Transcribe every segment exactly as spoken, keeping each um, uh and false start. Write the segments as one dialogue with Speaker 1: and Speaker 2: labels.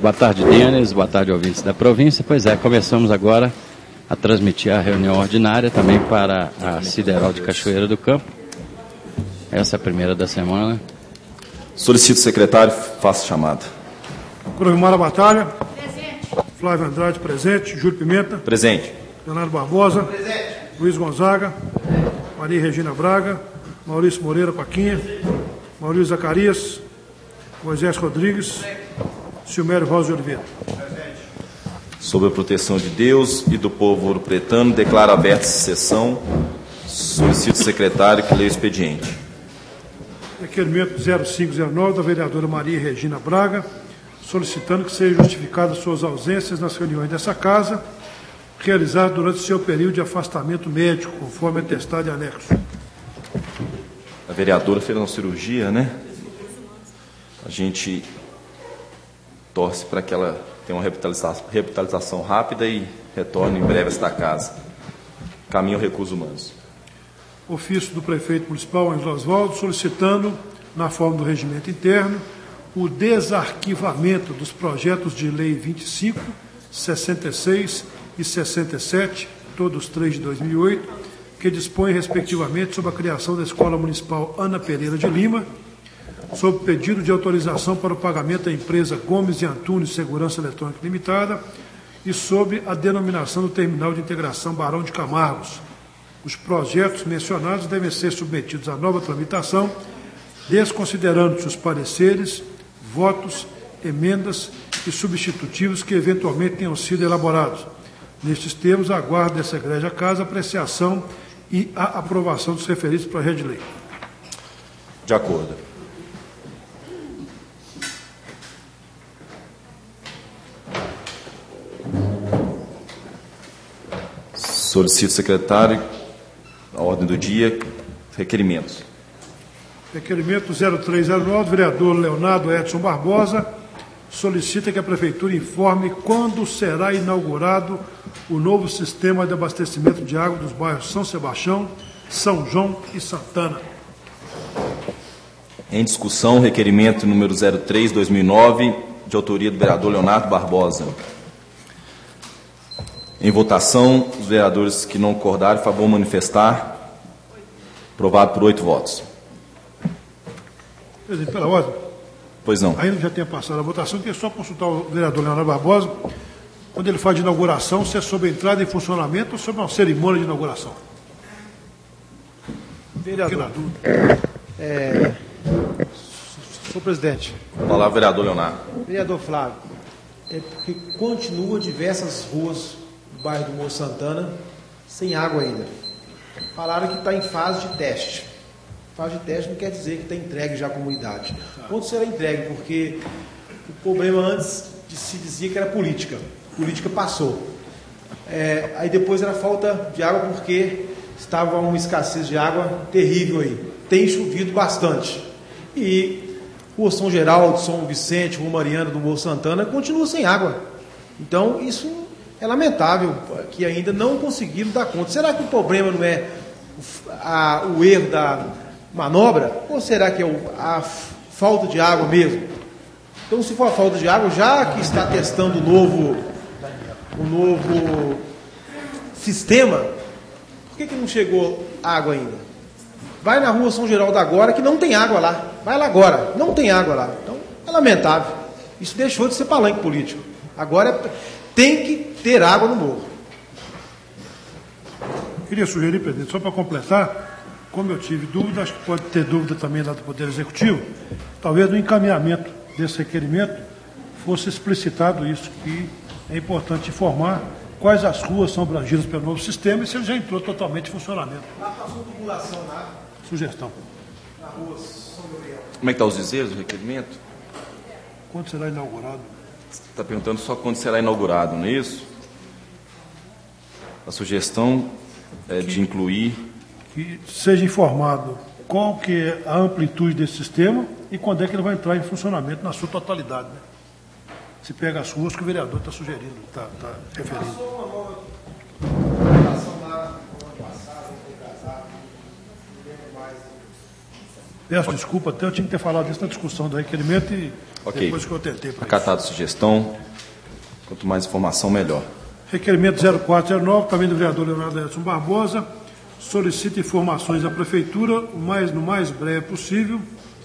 Speaker 1: Boa tarde, Denis. Boa tarde, ouvintes da província. Pois é, começamos agora a transmitir a reunião ordinária também para a Sideral de Cachoeira do Campo. Essa é a primeira da semana.
Speaker 2: Solicito o secretário, faça chamada.
Speaker 3: Coronel a Batalha. Presente. Flávio Andrade, presente. Júlio Pimenta.
Speaker 2: Presente.
Speaker 3: Leonardo Barbosa.
Speaker 4: Presente.
Speaker 3: Luiz Gonzaga. Maria Regina Braga. Maurício Moreira Paquinha. Maurício Zacarias. Moisés Rodrigues. Silmério Rosa de Oliveira.
Speaker 2: Sob a proteção de Deus e do povo ouro-pretano, declaro aberta essa sessão. Solicito o secretário que leia o expediente.
Speaker 3: Requerimento zero cinco zero nove da vereadora Maria Regina Braga, solicitando que sejam justificadas suas ausências nas reuniões dessa casa, realizadas durante seu período de afastamento médico, conforme atestado e anexo.
Speaker 2: A vereadora fez uma cirurgia, né? A gente torce para que ela tenha uma revitalização, revitalização rápida e retorne em breve a esta casa. Caminho Recursos Humanos.
Speaker 3: Ofício do prefeito municipal, Ângelo Osvaldo, solicitando, na forma do regimento interno, o desarquivamento dos projetos de lei vinte e cinco, sessenta e seis e sessenta e sete, todos três de dois mil e oito, que dispõem, respectivamente, sobre a criação da Escola Municipal Ana Pereira de Lima, sob pedido de autorização para o pagamento à empresa Gomes e Antunes Segurança Eletrônica Limitada e sob a denominação do Terminal de Integração Barão de Camargos. Os projetos mencionados devem ser submetidos à nova tramitação, desconsiderando-se os pareceres, votos, emendas e substitutivos que eventualmente tenham sido elaborados. Nestes termos, aguardo dessa egrégia casa a apreciação e a aprovação dos referidos projetos de lei.
Speaker 2: De acordo. Solicito, secretário, a ordem do dia, requerimentos.
Speaker 3: Requerimento zero três zero nove, vereador Leonardo Edson Barbosa, solicita que a Prefeitura informe quando será inaugurado o novo sistema de abastecimento de água dos bairros São Sebastião, São João e Santana.
Speaker 2: Em discussão, requerimento número zero três barra dois mil e nove, de autoria do vereador Leonardo Barbosa. Em votação, os vereadores que não concordarem, favor manifestar. Aprovado por oito votos.
Speaker 3: Presidente, pela ordem.
Speaker 2: Pois não.
Speaker 3: Ainda já tenha passado a votação, queria só consultar o vereador Leonardo Barbosa, quando ele fala de inauguração, se é sobre a entrada em funcionamento ou sobre uma cerimônia de inauguração.
Speaker 4: Vereador. É, senhor presidente.
Speaker 2: Palavra, vereador Leonardo.
Speaker 4: Vereador Flávio, é porque continua diversas ruas do bairro do Morro Santana sem água ainda. Falaram que está em fase de teste. Fase de teste não quer dizer que está entregue já à comunidade. Quando será entregue? Porque o problema antes de se dizia que era política. Política passou. É, aí depois era falta de água porque estava uma escassez de água terrível aí. Tem chovido bastante. E Rua São Geraldo, São Vicente, Rua Mariana do Morro Santana continua sem água. Então isso é lamentável que ainda não conseguiram dar conta. Será que o problema não é a, o erro da manobra? Ou será que é o, a falta de água mesmo? Então, se for a falta de água, já que está testando o novo, o novo sistema, por que, que não chegou água ainda? Vai na Rua São Geraldo agora, que não tem água lá. Vai lá agora, não tem água lá. Então, é lamentável. Isso deixou de ser palanque político. Agora tem que ter água no morro.
Speaker 3: Queria sugerir, presidente, só para completar, como eu tive dúvida, acho que pode ter dúvida também lá do Poder Executivo, talvez no encaminhamento desse requerimento fosse explicitado isso, que é importante informar quais as ruas são abrangidas pelo novo sistema e se ele já entrou totalmente em funcionamento.
Speaker 4: Lá passou tubulação lá.
Speaker 3: Sugestão.
Speaker 4: Na Rua São Gabriel.
Speaker 2: Como é que está os dizeres do requerimento?
Speaker 3: Quando será inaugurado?
Speaker 2: Está perguntando só quando será inaugurado, não é isso? A sugestão é de incluir...
Speaker 3: Que seja informado qual que é a amplitude desse sistema e quando é que ele vai entrar em funcionamento na sua totalidade. Né? Se pega as ruas que o vereador está sugerindo, está tá referindo.
Speaker 4: Passou uma nova tubulação lá no ano passado, foi casado, não lembro mais.
Speaker 3: Peço okay. desculpa, até eu tinha que ter falado isso na discussão do requerimento e
Speaker 2: okay.
Speaker 3: depois que eu tentei.
Speaker 2: Acatado a sugestão. Quanto mais informação, melhor.
Speaker 3: Requerimento zero quatro zero nove, também do vereador Leonardo Edson Barbosa, solicita informações à Prefeitura, o mais, no mais breve possível,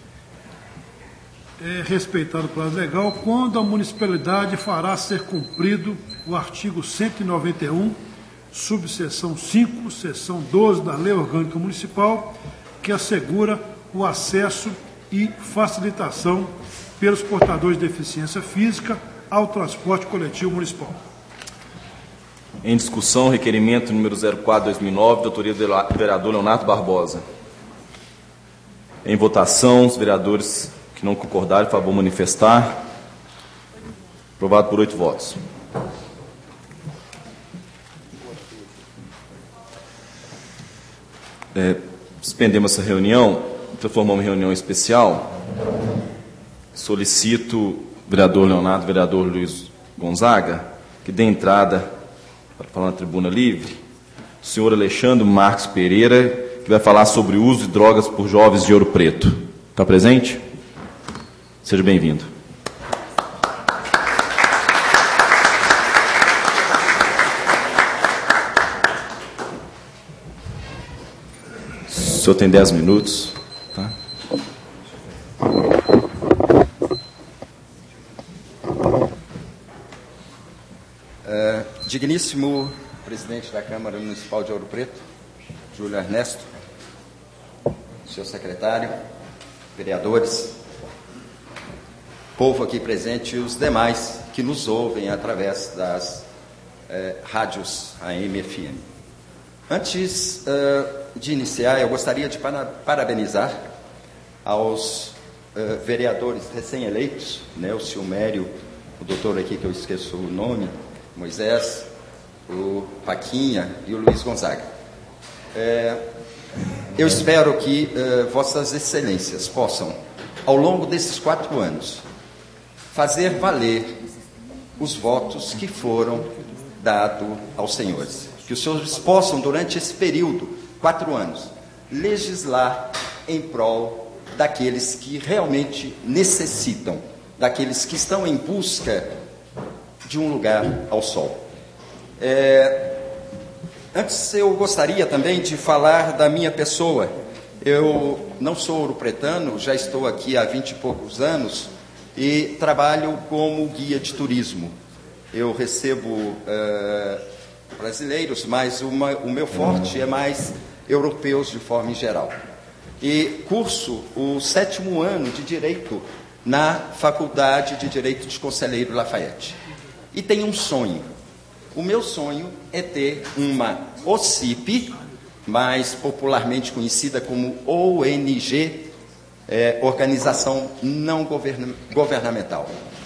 Speaker 3: é, respeitado o prazo legal, quando a municipalidade fará ser cumprido o artigo cento e noventa e um, subseção cinco, seção doze da Lei Orgânica Municipal, que assegura o acesso e facilitação pelos portadores de deficiência física ao transporte coletivo municipal.
Speaker 2: Em discussão, requerimento número zero quatro barra dois mil e nove, de autoria do vereador Leonardo Barbosa. Em votação, os vereadores que não concordarem, por favor, manifestar. Aprovado por oito votos. É, suspendemos essa reunião, transformamos em reunião especial. Solicito o vereador Leonardo, vereador Luiz Gonzaga, que dê entrada para falar na tribuna livre, o senhor Alexandre Marques Pereira, que vai falar sobre o uso de drogas por jovens de Ouro Preto. Está presente? Seja bem-vindo. O senhor tem dez minutos. Tá?
Speaker 5: É, digníssimo presidente da Câmara Municipal de Ouro Preto, Júlio Ernesto, senhor secretário, vereadores, povo aqui presente e os demais que nos ouvem através das é, rádios A M e F M. Antes uh, de iniciar, eu gostaria de para, parabenizar aos uh, vereadores recém-eleitos, né, o Silmério, o doutor aqui que eu esqueço o nome, Moisés, o Paquinha e o Luiz Gonzaga. É, eu espero que uh, vossas excelências possam, ao longo desses quatro anos, fazer valer os votos que foram dados aos senhores. Que os senhores possam, durante esse período, quatro anos, legislar em prol daqueles que realmente necessitam, daqueles que estão em busca de um lugar ao sol. É, antes eu gostaria também de falar da minha pessoa. Eu não sou ouropretano, já estou aqui há vinte e poucos anos e trabalho como guia de turismo. Eu recebo uh, brasileiros, mas uma, o meu forte é mais europeus de forma em geral. E curso o sétimo ano de Direito na Faculdade de Direito de Conselheiro Lafayette. E tenho um sonho. O meu sonho é ter uma O C I P, mais popularmente conhecida como O N G, é, Organização Não Govern- Governamental.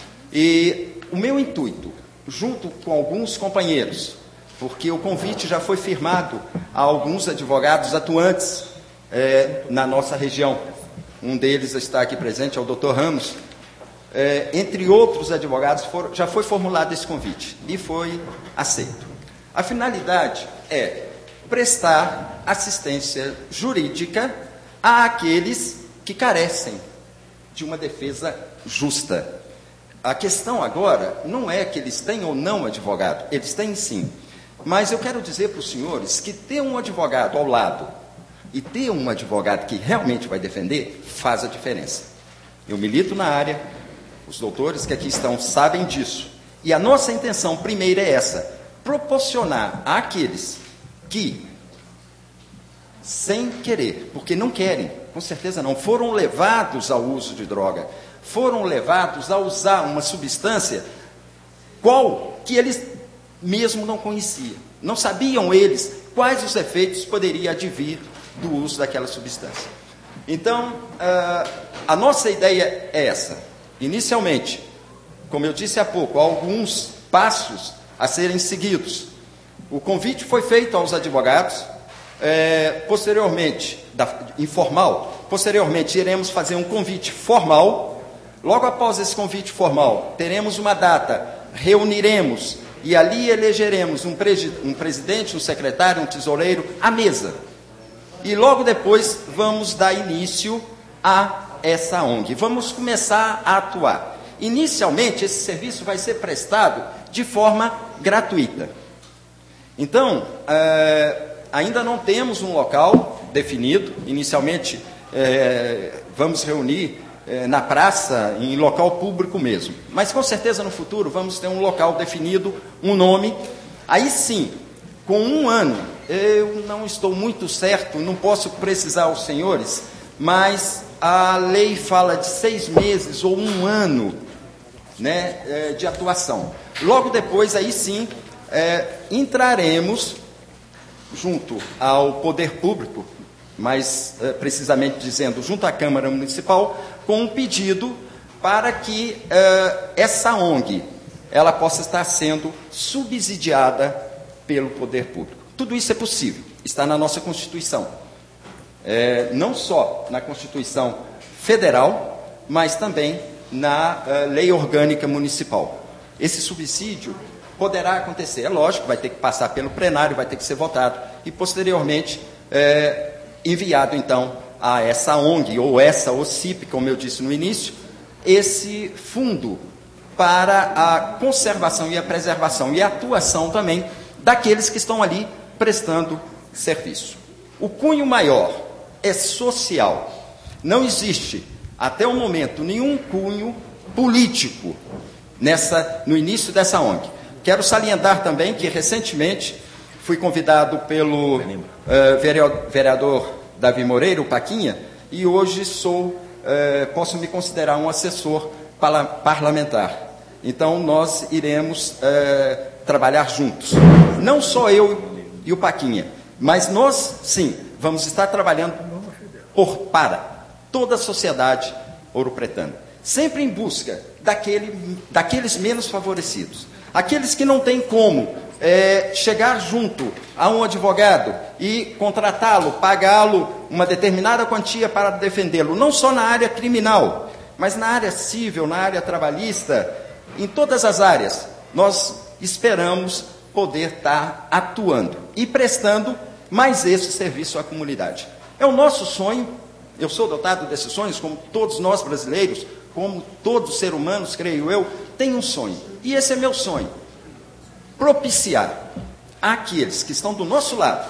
Speaker 5: E o meu intuito, junto com alguns companheiros, porque o convite já foi firmado a alguns advogados atuantes é, na nossa região. Um deles está aqui presente, é o doutor Ramos. É, entre outros advogados, for, já foi formulado esse convite e foi aceito. A finalidade é prestar assistência jurídica àqueles que carecem de uma defesa justa. A questão agora não é que eles têm ou não advogado, eles têm sim. Mas eu quero dizer para os senhores que ter um advogado ao lado e ter um advogado que realmente vai defender faz a diferença. Eu milito na área, os doutores que aqui estão sabem disso. E a nossa intenção primeira é essa, proporcionar àqueles que, sem querer, porque não querem, com certeza não, foram levados ao uso de droga, foram levados a usar uma substância qual que eles mesmo não conheciam. Não sabiam eles quais os efeitos poderiam advir do uso daquela substância. Então, uh, a nossa ideia é essa. Inicialmente, como eu disse há pouco, há alguns passos a serem seguidos. O convite foi feito aos advogados, é, posteriormente, da, informal, posteriormente iremos fazer um convite formal. Logo após esse convite formal, teremos uma data, reuniremos e ali elegeremos um, presi um presidente, um secretário, um tesoureiro, à mesa. E logo depois vamos dar início a essa O N G. Vamos começar a atuar. Inicialmente, esse serviço vai ser prestado de forma gratuita. Então, é, ainda não temos um local definido. Inicialmente, é, vamos reunir é, na praça, em local público mesmo. Mas, com certeza, no futuro, vamos ter um local definido, um nome. Aí sim, com um ano, eu não estou muito certo, não posso precisar aos senhores, mas a lei fala de seis meses ou um ano, né, de atuação. Logo depois, aí sim, é, entraremos junto ao poder público, mais é, precisamente dizendo, junto à Câmara Municipal, com um pedido para que é, essa O N G ela possa estar sendo subsidiada pelo poder público. Tudo isso é possível, está na nossa Constituição. É, não só na Constituição Federal, mas também na uh, Lei Orgânica Municipal. Esse subsídio poderá acontecer, é lógico, vai ter que passar pelo plenário, vai ter que ser votado e, posteriormente, é, enviado, então, a essa O N G, ou essa O C I P, como eu disse no início, esse fundo para a conservação e a preservação e a atuação também daqueles que estão ali prestando serviço. O cunho maior é social. Não existe, até o momento, nenhum cunho político nessa, no início dessa O N G. Quero salientar também que, recentemente, fui convidado pelo uh, vereador Davi Moreira, o Paquinha, e hoje sou, uh, posso me considerar um assessor parlamentar. Então, nós iremos uh, trabalhar juntos. Não só eu e o Paquinha, mas nós, sim, vamos estar trabalhando por, para toda a sociedade ouropretana, sempre em busca daquele, daqueles menos favorecidos, aqueles que não têm como é, chegar junto a um advogado e contratá-lo, pagá-lo uma determinada quantia para defendê-lo, não só na área criminal, mas na área civil, na área trabalhista, em todas as áreas. Nós esperamos poder estar atuando e prestando mais esse serviço à comunidade. É o nosso sonho, eu sou dotado desses sonhos, como todos nós brasileiros, como todos os seres humanos, creio eu, tem um sonho. E esse é meu sonho, propiciar àqueles que estão do nosso lado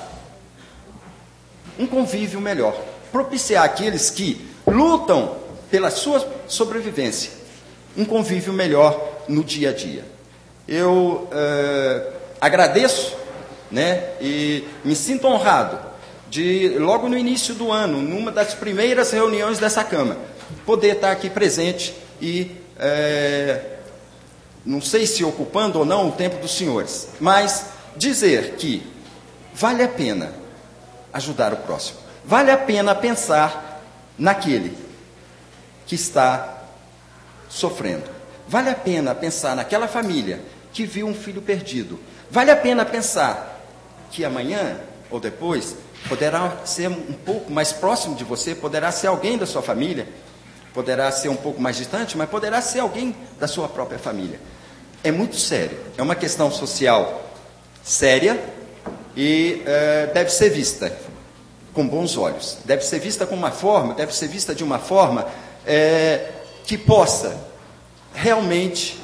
Speaker 5: um convívio melhor, propiciar àqueles que lutam pela sua sobrevivência, um convívio melhor no dia a dia. Eu eh, agradeço, né, e me sinto honrado de, logo no início do ano, numa das primeiras reuniões dessa Câmara, poder estar aqui presente e, é, não sei se ocupando ou não o tempo dos senhores, mas dizer que vale a pena ajudar o próximo, vale a pena pensar naquele que está sofrendo, vale a pena pensar naquela família que viu um filho perdido, vale a pena pensar que amanhã ou depois poderá ser um pouco mais próximo de você, poderá ser alguém da sua família, poderá ser um pouco mais distante, mas poderá ser alguém da sua própria família. É muito sério, é uma questão social séria e uh, deve ser vista com bons olhos, deve ser vista com uma forma, deve ser vista de uma forma é, que possa realmente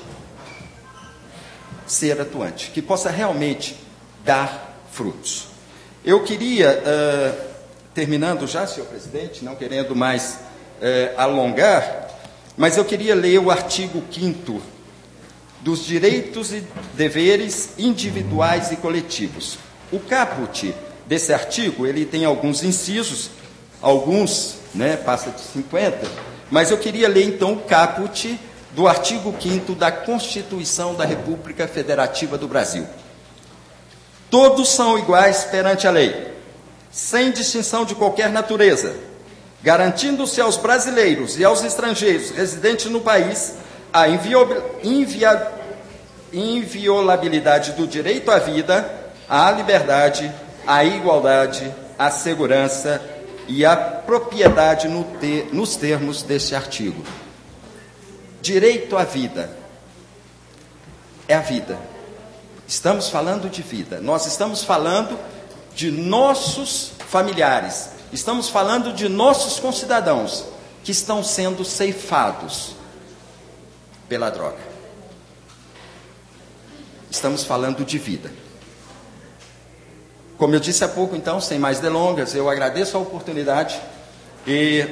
Speaker 5: ser atuante, que possa realmente dar frutos. Eu queria, uh, terminando já, senhor presidente, não querendo mais uh, alongar, mas eu queria ler o artigo quinto dos direitos e deveres individuais e coletivos. O caput desse artigo, ele tem alguns incisos, alguns, né, passa de cinquenta, mas eu queria ler então o caput do artigo quinto da Constituição da República Federativa do Brasil. Todos são iguais perante a lei, sem distinção de qualquer natureza, garantindo-se aos brasileiros e aos estrangeiros residentes no país a invia... inviolabilidade do direito à vida, à liberdade, à igualdade, à segurança e à propriedade no te... nos termos deste artigo. Direito à vida é a vida. Estamos falando de vida. Nós estamos falando de nossos familiares. Estamos falando de nossos concidadãos. que estão sendo ceifados pela droga. Estamos falando de vida. Como eu disse há pouco, então, sem mais delongas, eu agradeço a oportunidade e,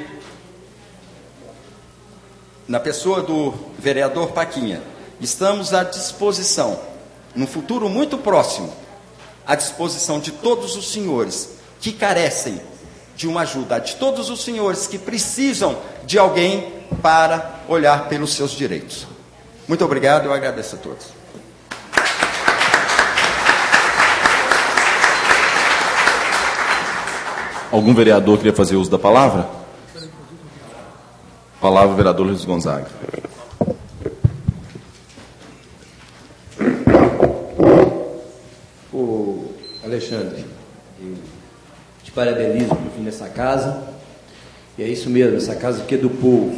Speaker 5: na pessoa do vereador Paquinha, estamos à disposição, num futuro muito próximo, à disposição de todos os senhores que carecem de uma ajuda, de todos os senhores que precisam de alguém para olhar pelos seus direitos. Muito obrigado, eu agradeço a todos.
Speaker 2: Algum vereador queria fazer uso da palavra? Palavra, vereador Luiz Gonzaga.
Speaker 6: Ô, Alexandre, eu te parabenizo por vir nessa casa. E é isso mesmo, essa casa aqui é do povo.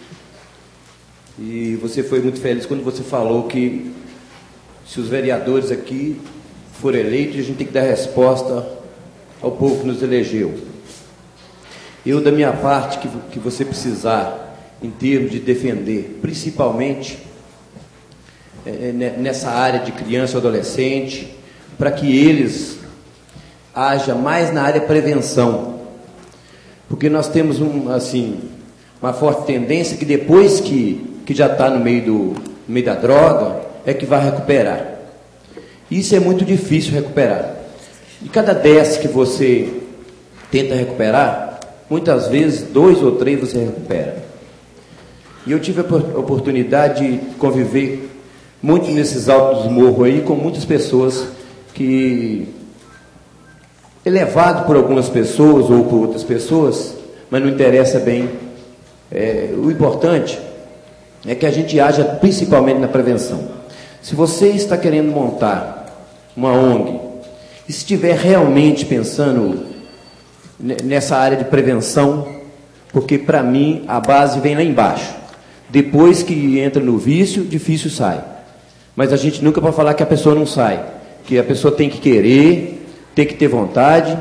Speaker 6: E você foi muito feliz quando você falou que se os vereadores aqui forem eleitos, a gente tem que dar resposta ao povo que nos elegeu. Eu, da minha parte, que, que você precisar, em termos de defender, principalmente é, nessa área de criança e adolescente, para que eles haja mais na área prevenção. Porque nós temos um, assim, uma forte tendência que depois que, que já está no meio, do, no meio da droga, é que vai recuperar. Isso é muito difícil recuperar. E cada dez que você tenta recuperar, muitas vezes dois ou três você recupera. E eu tive a oportunidade de conviver muito nesses altos morros aí com muitas pessoas que é levado por algumas pessoas ou por outras pessoas, mas não interessa bem. É, o importante é que a gente haja principalmente na prevenção. Se você está querendo montar uma O N G e se estiver realmente pensando nessa área de prevenção, porque para mim a base vem lá embaixo. Depois que entra no vício, difícil sai. Mas a gente nunca pode falar que a pessoa não sai, que a pessoa tem que querer, tem que ter vontade,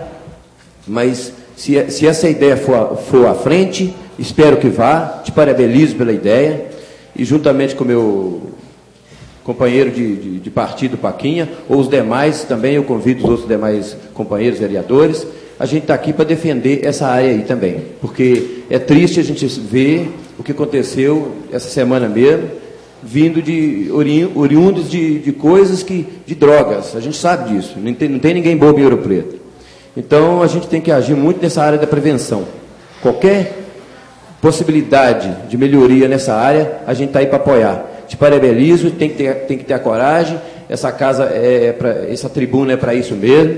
Speaker 6: mas se, se essa ideia for, for à frente, espero que vá, te parabenizo pela ideia, e juntamente com o meu companheiro de, de, de partido, Paquinha, ou os demais, também eu convido os outros demais companheiros vereadores, a gente está aqui para defender essa área aí também, porque é triste a gente ver o que aconteceu essa semana mesmo, vindo de ori, oriundos de, de coisas que, de drogas, a gente sabe disso, não tem, não tem ninguém bobo em Ouro Preto. Então a gente tem que agir muito nessa área da prevenção. Qualquer possibilidade de melhoria nessa área, a gente está aí para apoiar. Te parabenizo, tem que ter, tem que ter a coragem, essa casa, é pra, essa tribuna é para isso mesmo.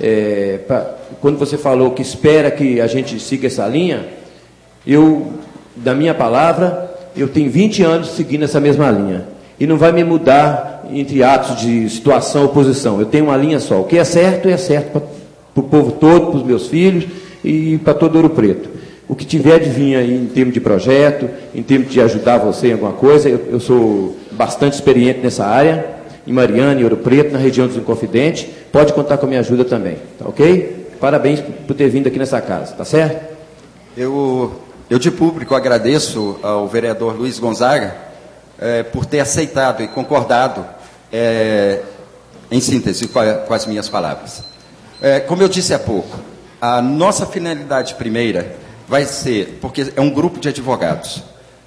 Speaker 6: É, pra, quando você falou que espera que a gente siga essa linha, eu, da minha palavra, eu tenho vinte anos seguindo essa mesma linha. E não vai me mudar entre atos de situação ou oposição. Eu tenho uma linha só. O que é certo, é certo para o povo todo, para os meus filhos e para todo Ouro Preto. O que tiver de vir aí em termos de projeto, em termos de ajudar você em alguma coisa, eu, eu sou bastante experiente nessa área, em Mariana, em Ouro Preto, na região dos Inconfidentes. Pode contar com a minha ajuda também, tá ok? Parabéns por ter vindo aqui nessa casa, tá certo?
Speaker 5: Eu, eu de público agradeço ao vereador Luiz Gonzaga é, por ter aceitado e concordado, é, em síntese, com, a, com as minhas palavras. É, como eu disse há pouco, a nossa finalidade primeira vai ser, porque é um grupo de advogados,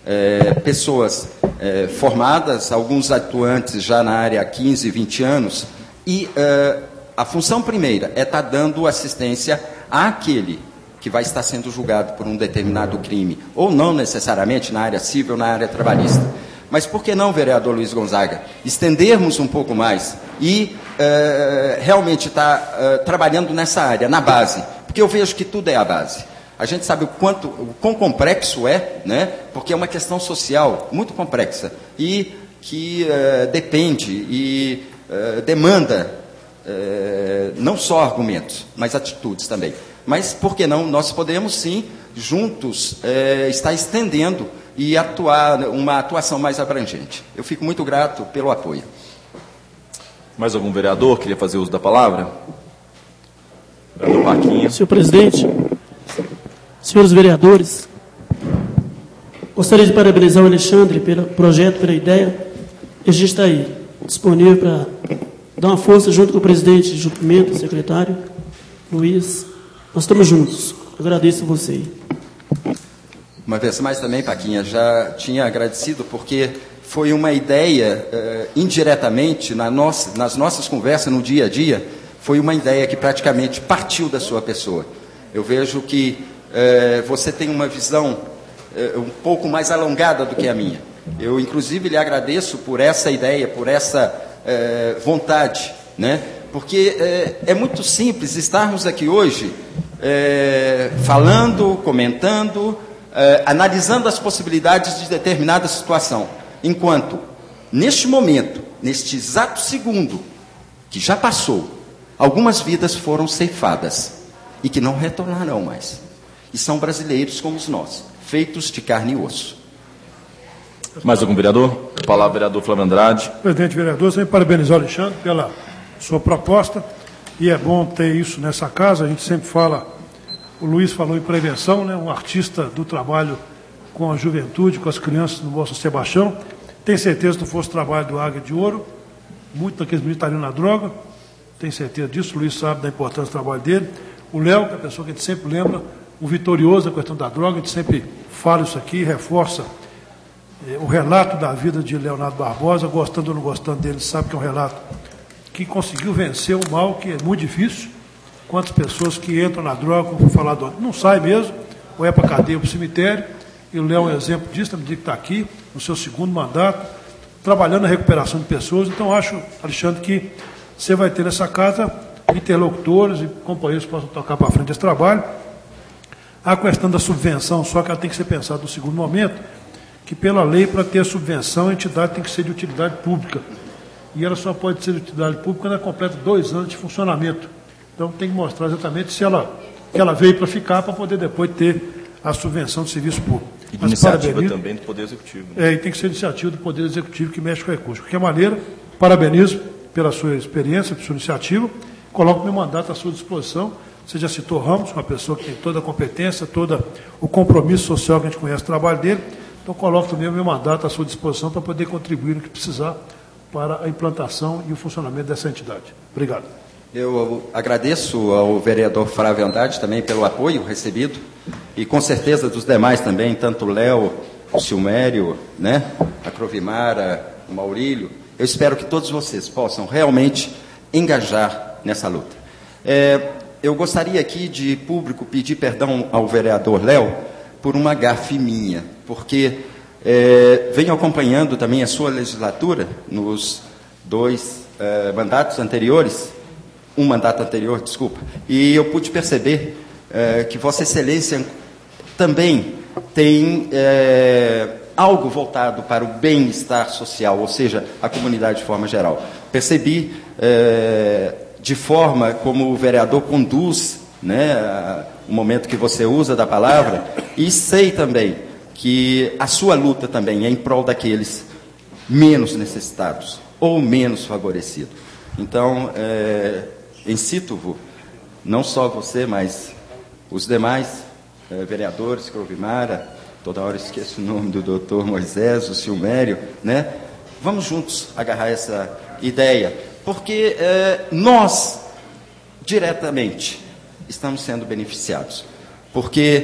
Speaker 5: é, pessoas é, formadas, alguns atuantes já na área há quinze, vinte anos, e é, a função primeira é estar dando assistência àquele que vai estar sendo julgado por um determinado crime, ou não necessariamente na área civil ou na área trabalhista. Mas por que não, vereador Luiz Gonzaga, estendermos um pouco mais e é, realmente estar é, trabalhando nessa área, na base, porque eu vejo que tudo é a base. A gente sabe o quanto, o quão complexo é, né? Porque é uma questão social muito complexa e que uh, depende e uh, demanda uh, não só argumentos, mas atitudes também. Mas, por que não, nós podemos sim, juntos, uh, estar estendendo e atuar, uma atuação mais abrangente. Eu fico muito grato pelo apoio.
Speaker 2: Mais algum vereador queria fazer uso da palavra? Vereador Paquinha.
Speaker 7: Senhor presidente, senhores vereadores, Gostaria de parabenizar o Alexandre pelo projeto, pela ideia. A gente está aí, disponível para dar uma força junto com o presidente Gil Pimenta, secretário, Luiz. Nós estamos juntos. Agradeço a você.
Speaker 5: Uma vez mais também, Paquinha, já tinha agradecido, porque foi uma ideia, eh, indiretamente, na nossa, nas nossas conversas, no dia a dia, foi uma ideia que praticamente partiu da sua pessoa. Eu vejo que eh, você tem uma visão eh, um pouco mais alongada do que a minha. Eu, inclusive, lhe agradeço por essa ideia, por essa eh, vontade, né? Porque eh, é muito simples estarmos aqui hoje eh, falando, comentando, eh, analisando as possibilidades de determinada situação. Enquanto, neste momento, neste exato segundo, que já passou, algumas vidas foram ceifadas e que não retornarão mais. E são brasileiros como nós, feitos de carne e osso.
Speaker 2: Mais algum vereador? Palavra, vereador Flávio Andrade.
Speaker 3: Presidente, vereador, sempre parabenizar o Alexandre pela sua proposta, e é bom ter isso nessa casa. A gente sempre fala, o Luiz falou em prevenção, né, um artista do trabalho com a juventude, com as crianças no Moça Sebastião. Tenho certeza que não fosse o trabalho do Águia de Ouro, muito daqueles meninos estariam na droga, tenho certeza disso. O Luiz sabe da importância do trabalho dele. O Léo, que é a pessoa que a gente sempre lembra, o vitorioso da questão da droga, a gente sempre fala isso aqui, reforça eh, o relato da vida de Leonardo Barbosa, gostando ou não gostando dele, sabe que é um relato que conseguiu vencer o mal, que é muito difícil. Quantas pessoas que entram na droga, como foi falado ontem, não sai mesmo, ou é para a cadeia ou para o cemitério, e o Léo é um exemplo disso, também que está aqui, no seu segundo mandato, trabalhando na recuperação de pessoas. Então, acho, Alexandre, que você vai ter nessa casa interlocutores e companheiros que possam tocar para frente esse trabalho. A questão da subvenção, só que ela tem que ser pensada no segundo momento, que pela lei, para ter a subvenção, a entidade tem que ser de utilidade pública. E ela só pode ser de utilidade pública quando ela completa dois anos de funcionamento. Então, tem que mostrar exatamente se ela, que ela veio para ficar, para poder depois ter a subvenção do serviço público.
Speaker 2: E de iniciativa também do Poder Executivo. Né?
Speaker 3: É, e tem que ser iniciativa do Poder Executivo que mexe com recursos. De qualquer maneira, parabenizo pela sua experiência, pela sua iniciativa, coloco meu mandato à sua disposição. Você já citou Ramos, uma pessoa que tem toda a competência, todo o compromisso social que a gente conhece o trabalho dele. Então, coloco também o meu mandato à sua disposição para poder contribuir no que precisar para a implantação e o funcionamento dessa entidade. Obrigado.
Speaker 5: Eu agradeço ao vereador Flávio Andrade também pelo apoio recebido, e com certeza dos demais também, tanto o Léo, o Silmério, né, a Crovimara, o Maurílio. Eu espero que todos vocês possam realmente engajar nessa luta. É, eu gostaria aqui de público pedir perdão ao vereador Léo por uma gafe minha, porque é, venho acompanhando também a sua legislatura nos dois é, mandatos anteriores, um mandato anterior, desculpa, e eu pude perceber é, que Vossa Excelência também tem é, algo voltado para o bem-estar social, ou seja, a comunidade de forma geral. Percebi é, de forma como o vereador conduz, né, a, o momento que você usa da palavra, e sei também que a sua luta também é em prol daqueles menos necessitados ou menos favorecidos. Então, é, incito-vos, não só você, mas os demais é, vereadores, Crovimara, toda hora esqueço o nome do doutor Moisés, o Silmério, né? Vamos juntos agarrar essa ideia, porque é, nós, diretamente, estamos sendo beneficiados, porque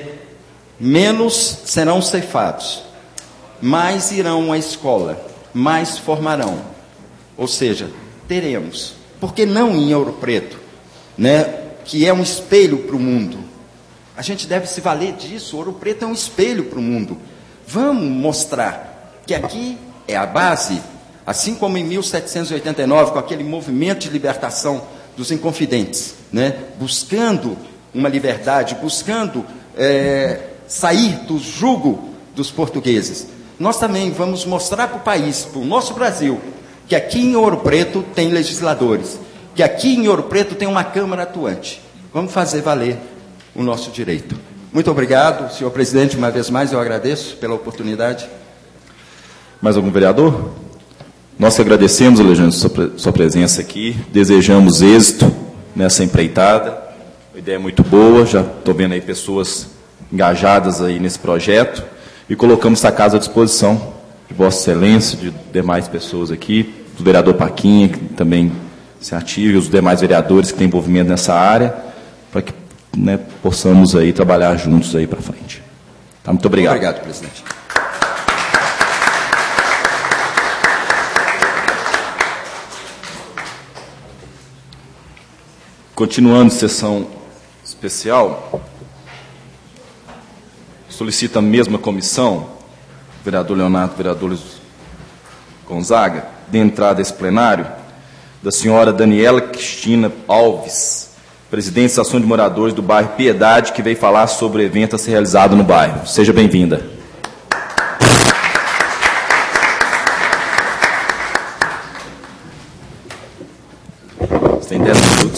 Speaker 5: menos serão ceifados, mais irão à escola, mais formarão, ou seja, teremos, por que não em Ouro Preto, né, que é um espelho para o mundo? A gente deve se valer disso. Ouro Preto é um espelho para o mundo. Vamos mostrar que aqui é a base, assim como em mil setecentos e oitenta e nove, com aquele movimento de libertação dos Inconfidentes, né, buscando uma liberdade, buscando é, sair do jugo dos portugueses. Nós também vamos mostrar para o país, para o nosso Brasil, que aqui em Ouro Preto tem legisladores, que aqui em Ouro Preto tem uma Câmara atuante. Vamos fazer valer o nosso direito. Muito obrigado, senhor presidente, uma vez mais eu agradeço pela oportunidade.
Speaker 2: Mais algum vereador? Nós que agradecemos, Alexandre, sua, sua presença aqui, desejamos êxito nessa empreitada, a ideia é muito boa, já estou vendo aí pessoas engajadas aí nesse projeto, e colocamos essa casa à disposição de Vossa Excelência, de demais pessoas aqui, do vereador Paquinha, que também se ativa, e os demais vereadores que têm envolvimento nessa área, para que, né, possamos aí trabalhar juntos aí para frente. Tá, muito obrigado.
Speaker 5: Obrigado, presidente.
Speaker 2: Continuando sessão especial, solicita a mesma comissão, vereador Leonardo, vereador Luiz Gonzaga, de entrada a esse plenário, da senhora Daniela Cristina Alves, presidente da Associação de Moradores do bairro Piedade, que veio falar sobre o evento a ser realizado no bairro. Seja bem-vinda. Você tem dez minutos.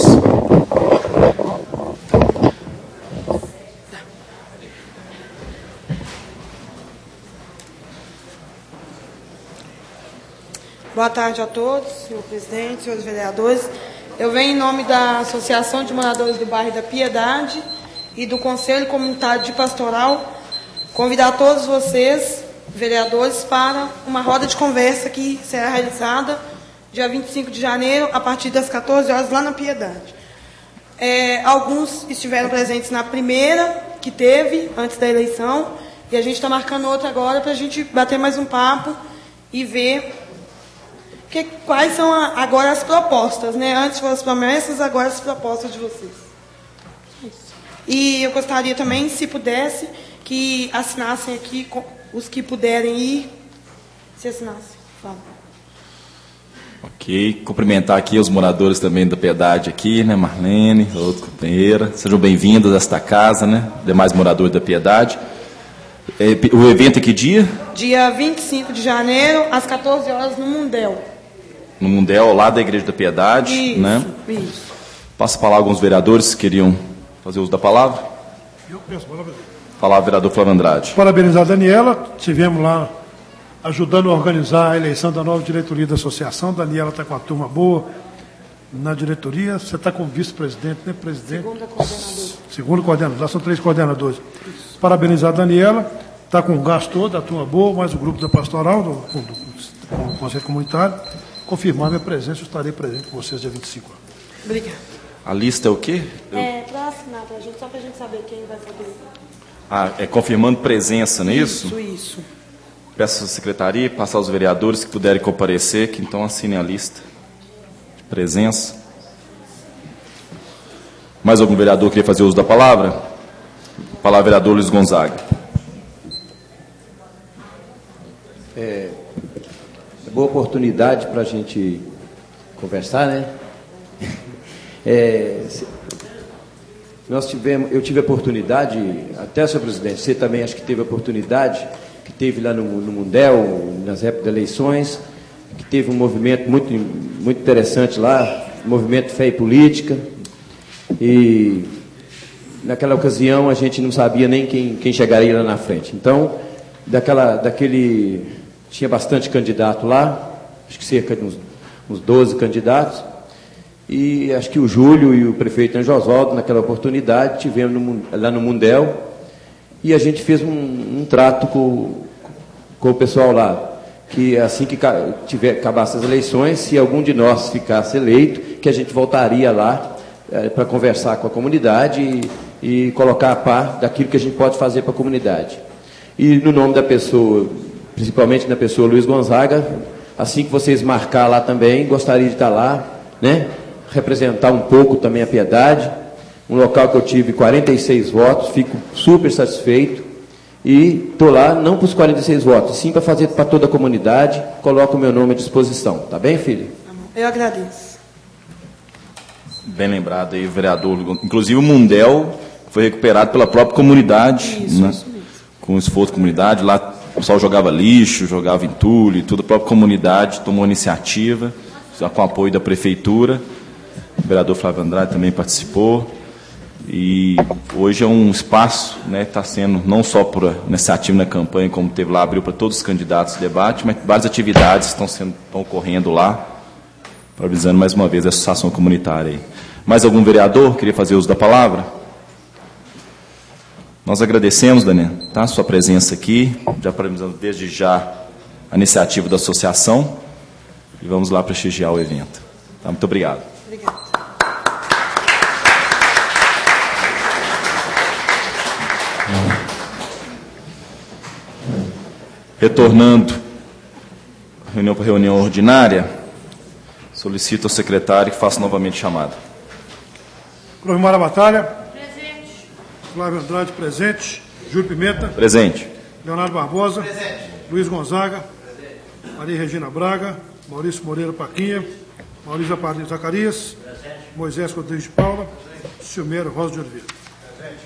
Speaker 8: Boa tarde a todos, senhor presidente, senhores vereadores. Eu venho em nome da Associação de Moradores do Bairro da Piedade e do Conselho Comunitário de Pastoral convidar todos vocês, vereadores, para uma roda de conversa que será realizada dia vinte e cinco de janeiro, a partir das quatorze horas, lá na Piedade. É, alguns estiveram presentes na primeira que teve, antes da eleição, e a gente está marcando outra agora para a gente bater mais um papo e ver que, quais são a, agora as propostas, né? Antes foram as promessas, agora as propostas de vocês. Isso. E eu gostaria também, se pudesse, que assinassem aqui, os que puderem ir, se assinassem. Fala.
Speaker 2: Ok, cumprimentar aqui os moradores também da Piedade aqui, né? Marlene, outra companheira. Sejam bem-vindos a esta casa, né? Demais moradores da Piedade. É, o evento é que dia?
Speaker 8: Dia vinte e cinco de janeiro, às quatorze horas, no Mundel.
Speaker 2: No Mundel, lá da Igreja da Piedade,
Speaker 8: isso,
Speaker 2: né?
Speaker 8: Isso.
Speaker 2: Passa a palavra alguns vereadores que queriam fazer uso da palavra.
Speaker 3: Eu peço a palavra.
Speaker 2: Falar o vereador Flávio Andrade.
Speaker 3: Parabenizar a Daniela, estivemos lá ajudando a organizar a eleição da nova diretoria da associação. Daniela está com uma turma boa na diretoria. Você está como vice-presidente, né, presidente?
Speaker 8: Segundo coordenador.
Speaker 3: Segundo coordenador, lá são três coordenadores. Isso. Parabenizar a Daniela, está com o gasto todo, a turma boa, mais o grupo da pastoral, do, do, do, do Conselho Comunitário. Confirmar minha presença, eu estarei presente com vocês dia vinte e cinco.
Speaker 8: Obrigada.
Speaker 2: A lista é o quê?
Speaker 8: É, para assinar para a gente, só para a gente saber quem vai fazer.
Speaker 2: Ah, é confirmando presença, não é isso?
Speaker 8: Isso, isso.
Speaker 2: Peço à secretaria, passar aos vereadores que puderem comparecer, que então assinem a lista de presença. Mais algum vereador queria fazer uso da palavra? Palavra vereador Luiz Gonzaga.
Speaker 6: É, boa oportunidade para a gente conversar, né? É, nós tivemos, eu tive a oportunidade, até, senhor presidente, você também acho que teve a oportunidade, que teve lá no, no Mundel, nas épocas de eleições, que teve um movimento muito, muito interessante lá, movimento Fé e Política, e naquela ocasião a gente não sabia nem quem, quem chegaria lá na frente. Então, daquela, daquele, tinha bastante candidato lá, acho que cerca de uns, uns doze candidatos, e acho que o Júlio e o prefeito Anjo Oswaldo, naquela oportunidade, tivemos no, lá no Mundel, e a gente fez um, um trato com, com o pessoal lá, que assim que tiver, acabasse as eleições, se algum de nós ficasse eleito, que a gente voltaria lá é, para conversar com a comunidade e, e colocar a par daquilo que a gente pode fazer para a comunidade. E no nome da pessoa, principalmente da pessoa Luiz Gonzaga, assim que vocês marcar lá também, gostaria de estar lá, né? Representar um pouco também a Piedade, um local que eu tive quarenta e seis votos, fico super satisfeito, e estou lá não para os quarenta e seis votos, sim para fazer para toda a comunidade, coloco o meu nome à disposição, tá bem, filho?
Speaker 8: Eu agradeço.
Speaker 2: Bem lembrado aí, vereador. Inclusive o Mundel foi recuperado pela própria comunidade,
Speaker 8: isso,
Speaker 2: né?
Speaker 8: Isso mesmo. Com
Speaker 2: o esforço da comunidade, lá o pessoal jogava lixo, jogava entulho, tudo, a própria comunidade tomou iniciativa, com o apoio da prefeitura. O vereador Flávio Andrade também participou, e hoje é um espaço, né, está sendo não só por iniciativa na campanha, como teve lá, abriu para todos os candidatos o debate, mas várias atividades estão, sendo, estão ocorrendo lá, parabenizando mais uma vez a associação comunitária aí. Mais algum vereador queria fazer uso da palavra? Nós agradecemos, Daniel, tá, a sua presença aqui, já parabenizamos desde já a iniciativa da associação e vamos lá prestigiar o evento. Tá, muito obrigado.
Speaker 8: Obrigada.
Speaker 2: Retornando a reunião para reunião ordinária, solicito ao secretário que faça novamente chamada.
Speaker 3: Clovimar Batalha. Presente. Flávio Andrade, presente. Júlio Pimenta.
Speaker 2: Presente.
Speaker 3: Leonardo Barbosa. Presente. Luiz Gonzaga. Presente. Maria Regina Braga. Maurício Moreira Paquinha. Maurício Aparino Zacarias. Presente. Moisés Rodrigues de Paula. Presente. Silmeiro Rosa de Oliveira. Presente.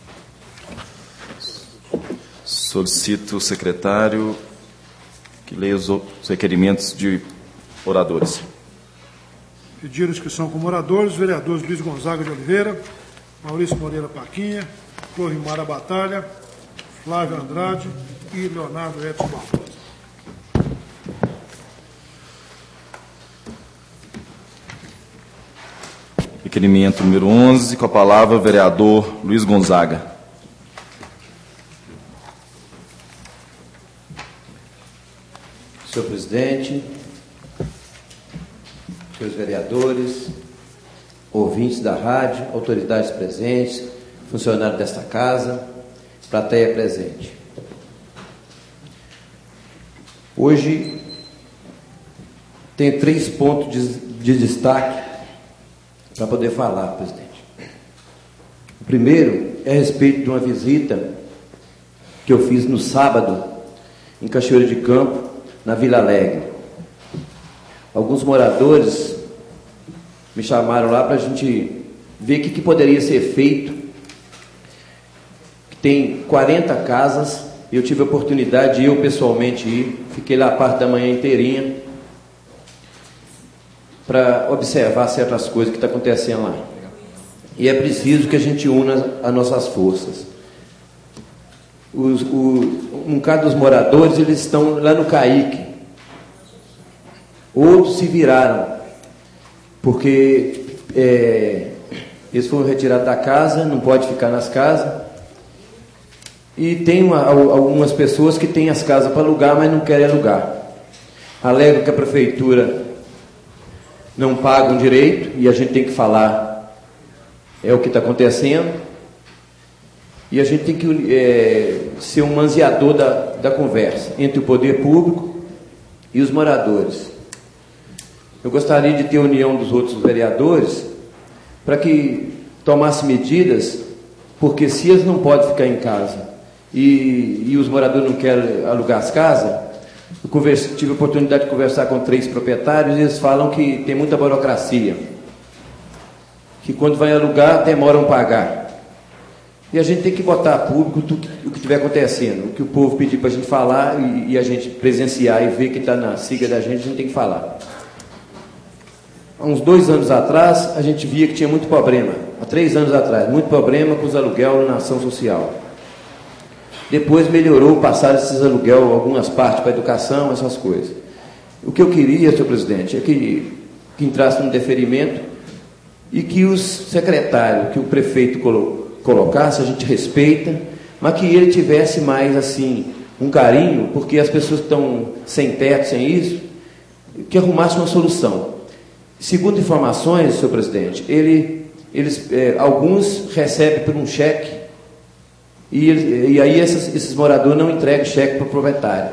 Speaker 2: Solicito o secretário que leia os requerimentos de oradores.
Speaker 3: Pediram inscrição como oradores, vereadores Luiz Gonzaga de Oliveira, Maurício Moreira Paquinha, Clovimar Batalha, Flávio Andrade e Leonardo Edson Barbosa.
Speaker 2: Requerimento número onze, com a palavra o vereador Luiz Gonzaga.
Speaker 6: Senhor presidente, senhores vereadores, ouvintes da rádio, autoridades presentes, funcionários desta casa, plateia presente. Hoje tem três pontos de, de destaque para poder falar, presidente. O primeiro é a respeito de uma visita que eu fiz no sábado em Cachoeira de Campo, na Vila Alegre. Alguns moradores me chamaram lá para a gente ver o que, que poderia ser feito. Tem quarenta casas, eu tive a oportunidade de eu pessoalmente ir, fiquei lá a parte da manhã inteirinha para observar certas coisas que estão acontecendo lá. E é preciso que a gente una as nossas forças. Os, o, um bocado dos moradores, eles estão lá no Caique. Outros se viraram, porque é, eles foram retirados da casa, não pode ficar nas casas. E tem uma, algumas pessoas que têm as casas para alugar, mas não querem alugar. Alegam que a prefeitura não paga um direito, e a gente tem que falar, é o que está acontecendo. E a gente tem que é, ser um manciador da, da conversa entre o poder público e os moradores. Eu gostaria de ter a união dos outros vereadores para que tomasse medidas, porque se eles não podem ficar em casa e, e os moradores não querem alugar as casas, eu converse, tive a oportunidade de conversar com três proprietários e eles falam que tem muita burocracia, que quando vai alugar demoram a pagar. E a gente tem que botar a público tudo o que estiver acontecendo. O que o povo pedir para a gente falar e, e a gente presenciar e ver que está na sigla da gente, a gente tem que falar. Há uns dois anos atrás, a gente via que tinha muito problema. Há três anos atrás, muito problema com os aluguel na ação social. Depois melhorou, passaram esses aluguel, algumas partes para a educação, essas coisas. O que eu queria, senhor presidente, é que, que entrasse no deferimento e que os secretários, que o prefeito colocou, colocasse, a gente respeita, mas que ele tivesse mais assim um carinho, porque as pessoas que estão sem teto, sem isso, que arrumasse uma solução. Segundo informações, senhor presidente, ele, eles, é, alguns recebem por um cheque e, e aí esses, esses moradores não entregam cheque para o proprietário.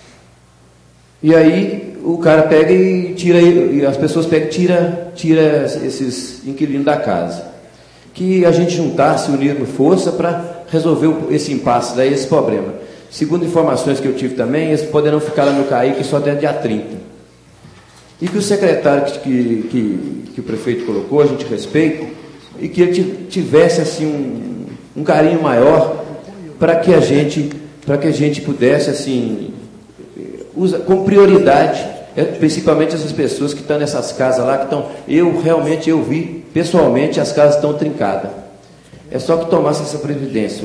Speaker 6: E aí o cara pega e tira, e as pessoas pegam e tira, tira esses inquilinos da casa. Que a gente juntasse, unirmos força para resolver esse impasse, daí esse problema. Segundo informações que eu tive também, eles poderão ficar lá no Caique só até dia trinta. E que o secretário que, que, que o prefeito colocou, a gente respeita, e que ele tivesse assim um, um carinho maior para que a gente, para que a gente pudesse assim, usa, com prioridade, é, principalmente essas pessoas que estão nessas casas lá, que estão, eu realmente eu vi pessoalmente, as casas estão trincadas. É só que tomasse essa previdência.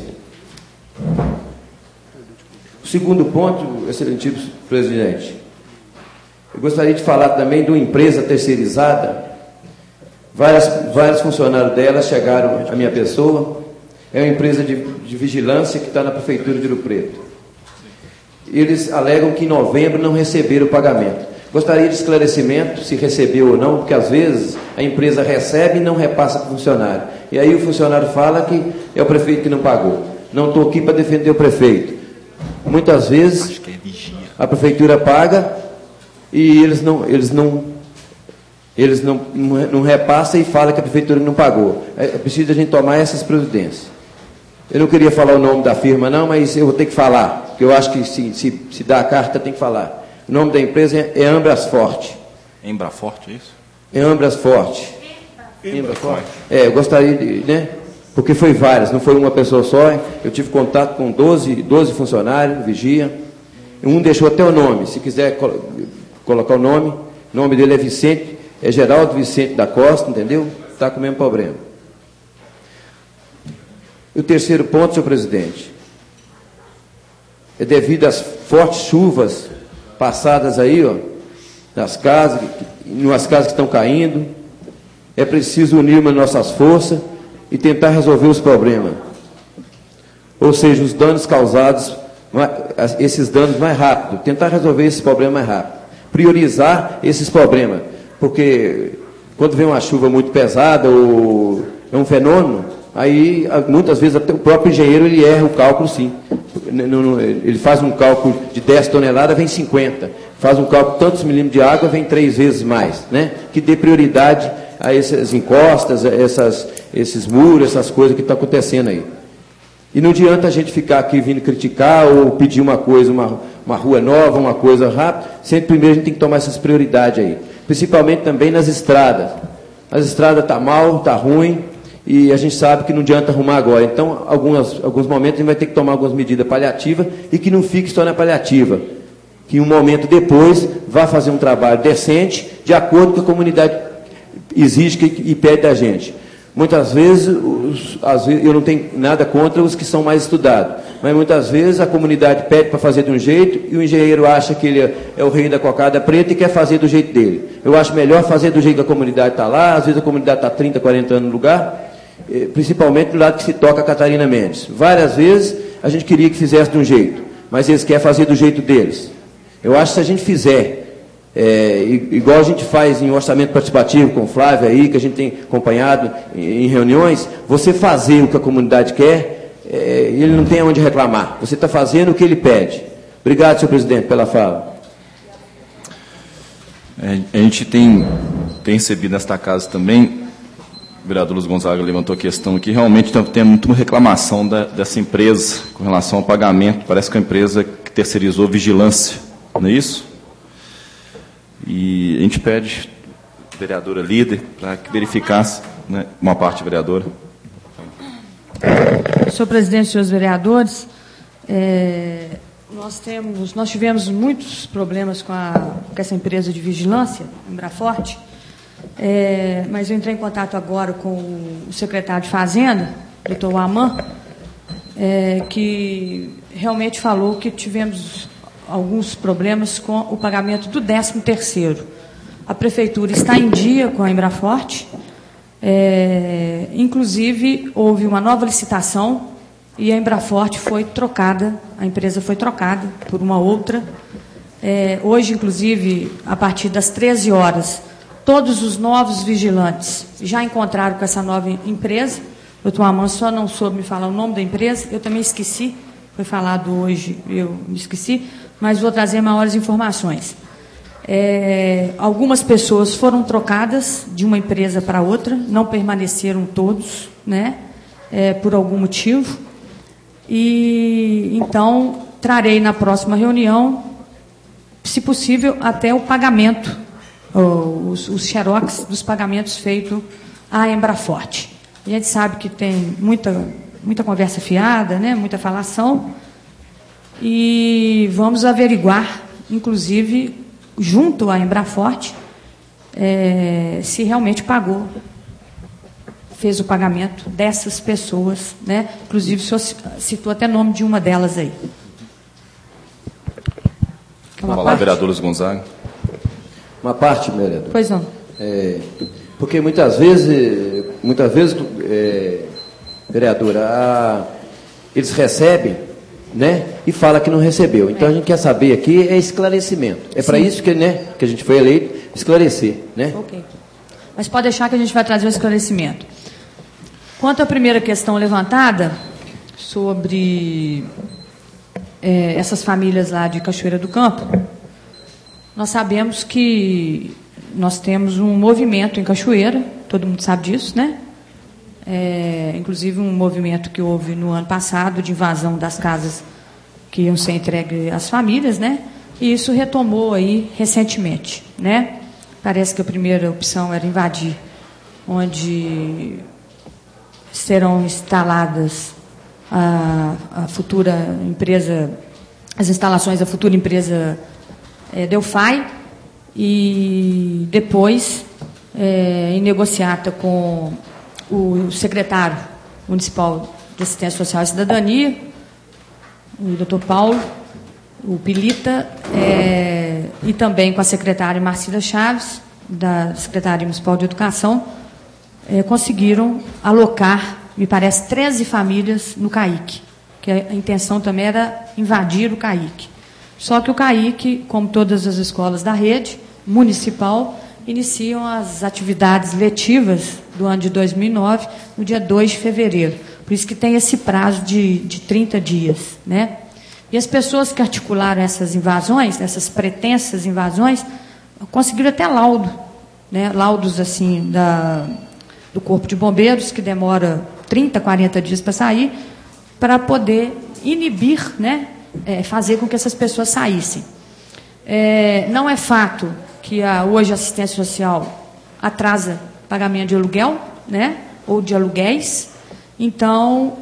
Speaker 6: O segundo ponto, excelentíssimo presidente, eu gostaria de falar também de uma empresa terceirizada. Várias, vários funcionários dela chegaram à minha pessoa é uma empresa de, de vigilância que está na Prefeitura de Ouro Preto. Eles alegam que em novembro não receberam o pagamento. Gostaria de esclarecimento se recebeu ou não, porque às vezes a empresa recebe e não repassa para o funcionário. E aí o funcionário fala que é o prefeito que não pagou. Não estou aqui para defender o prefeito. Muitas vezes a prefeitura paga e eles não, eles não, eles não, não repassam e falam que a prefeitura não pagou. É preciso a gente tomar essas providências. Eu não queria falar o nome da firma não, mas eu vou ter que falar, porque eu acho que se, se, se dá a carta tem que falar. O nome da empresa é Embrasforte.
Speaker 2: Embraforte, é isso?
Speaker 6: É Embrasforte. Embrasforte. É, eu gostaria de, né? Porque foi várias, não foi uma pessoa só. Eu tive contato com doze, doze funcionários, vigia. Um deixou até o nome, se quiser col colocar o nome. O nome dele é Vicente, é Geraldo Vicente da Costa, entendeu? Está com o mesmo problema. E o terceiro ponto, senhor presidente, é devido às fortes chuvas passadas aí, ó, nas casas, nas casas que estão caindo, é preciso unirmos nossas forças e tentar resolver os problemas. Ou seja, os danos causados, esses danos mais rápido, tentar resolver esses problemas mais rápido. Priorizar esses problemas, porque quando vem uma chuva muito pesada ou é um fenômeno, aí muitas vezes até o próprio engenheiro ele erra o cálculo, sim. Ele faz um cálculo de dez toneladas, vem cinquenta. Faz um cálculo de tantos milímetros de água, vem três vezes mais, né? Que dê prioridade a essas encostas, a essas, esses muros, essas coisas que estão acontecendo aí. E não adianta a gente ficar aqui vindo criticar ou pedir uma coisa, uma, uma rua nova, uma coisa rápida. Sempre primeiro a gente tem que tomar essas prioridades aí. Principalmente também nas estradas. As estradas estão mal, está ruim. E a gente sabe que não adianta arrumar agora. Então, algumas, alguns momentos a gente vai ter que tomar algumas medidas paliativas e que não fique só na paliativa. Que um momento depois vá fazer um trabalho decente, de acordo com o que a comunidade exige e pede da gente. Muitas vezes, os, às vezes, eu não tenho nada contra os que são mais estudados, mas muitas vezes a comunidade pede para fazer de um jeito e o engenheiro acha que ele é, é o rei da cocada preta e quer fazer do jeito dele. Eu acho melhor fazer do jeito que a comunidade está lá, às vezes a comunidade está trinta, quarenta anos no lugar, principalmente do lado que se toca a Catarina Mendes. Várias vezes a gente queria que fizesse de um jeito, mas eles querem fazer do jeito deles. Eu acho que se a gente fizer, é, igual a gente faz em orçamento participativo com o Flávio aí, que a gente tem acompanhado em, em reuniões, você fazer o que a comunidade quer, é, ele não tem onde reclamar. Você está fazendo o que ele pede. Obrigado, senhor presidente, pela fala.
Speaker 2: É, a gente tem, tem recebido nesta casa também, o vereador Luiz Gonzaga levantou a questão aqui, realmente tem muita reclamação da, dessa empresa com relação ao pagamento. Parece que é uma empresa que terceirizou vigilância, não é isso? E a gente pede, vereadora líder, para que verificasse, né, uma parte, vereadora.
Speaker 9: Senhor presidente, senhores vereadores, é, nós, temos, nós tivemos muitos problemas com, a, com essa empresa de vigilância, Embraforte, é, mas eu entrei em contato agora com o secretário de Fazenda, doutor Aman, é, que realmente falou que tivemos alguns problemas com o pagamento do décimo terceiro. A prefeitura está em dia com a Embraforte, é, inclusive houve uma nova licitação e a Embraforte foi trocada, a empresa foi trocada por uma outra. É, hoje, inclusive, a partir das treze horas, todos os novos vigilantes já encontraram com essa nova empresa. O doutor Aman só não soube me falar o nome da empresa, eu também esqueci, foi falado hoje, eu me esqueci, mas vou trazer maiores informações. É, algumas pessoas foram trocadas de uma empresa para outra, não permaneceram todos, né, é, por algum motivo. E, então, trarei na próxima reunião, se possível, até o pagamento, os, os xerox dos pagamentos feitos à Embraforte. A gente sabe que tem muita, muita conversa fiada, né, muita falação, e vamos averiguar, inclusive, junto à Embraforte, é, se realmente pagou, fez o pagamento dessas pessoas, né? Inclusive, o senhor citou até o nome de uma delas aí.
Speaker 2: Vamos lá, vereador Luiz Gonzaga.
Speaker 6: Uma parte, vereador.
Speaker 9: Pois não.
Speaker 6: É, porque muitas vezes, muitas vezes é, vereadora, a, eles recebem, né, e fala que não recebeu. Então, a gente quer saber aqui é esclarecimento. É para isso que, né, que a gente foi eleito, esclarecer, né?
Speaker 9: Ok. Mas pode deixar que a gente vai trazer o esclarecimento. Quanto à primeira questão levantada, sobre é, essas famílias lá de Cachoeira do Campo, nós sabemos que nós temos um movimento em Cachoeira, todo mundo sabe disso, né? É, inclusive um movimento que houve no ano passado de invasão das casas que iam ser entregues às famílias, né? E isso retomou aí recentemente, né? Parece que a primeira opção era invadir, onde serão instaladas a, a futura empresa, as instalações da futura empresa é, Delphi, e depois, é, em negociata com o secretário municipal de Assistência Social e Cidadania, o doutor Paulo, o Pilita, é, e também com a secretária Marcila Chaves, da Secretaria Municipal de Educação, é, conseguiram alocar, me parece, treze famílias no CAIC, que a intenção também era invadir o CAIC. Só que o CAIC, como todas as escolas da rede municipal, iniciam as atividades letivas do ano de dois mil e nove, no dia dois de fevereiro. Por isso que tem esse prazo de, de trinta dias, né? E as pessoas que articularam essas invasões, essas pretensas invasões, conseguiram até laudo, né? Laudos assim da, do Corpo de Bombeiros, que demora trinta, quarenta dias para sair, para poder inibir, né? É, fazer com que essas pessoas saíssem. É, não é fato que a, hoje a assistência social atrasa pagamento de aluguel, né? Ou de aluguéis. Então,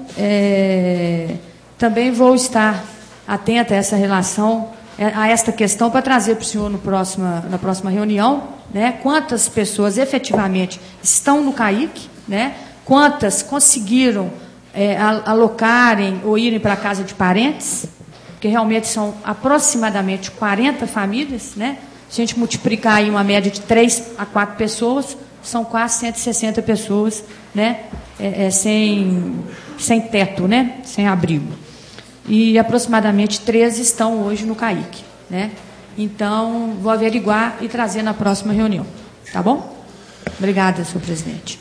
Speaker 9: é, também vou estar atenta a essa relação, a esta questão, para trazer para o senhor no próxima, na próxima reunião, né? Quantas pessoas efetivamente estão no CAIC, né? Quantas conseguiram é, alocarem ou irem para a casa de parentes, porque realmente são aproximadamente quarenta famílias, né? Se a gente multiplicar aí uma média de três a quatro pessoas, são quase cento e sessenta pessoas, né? É, é, sem, sem teto, né? Sem abrigo. E aproximadamente treze estão hoje no CAIC, né? Então, vou averiguar e trazer na próxima reunião. Tá bom? Obrigada, senhor presidente.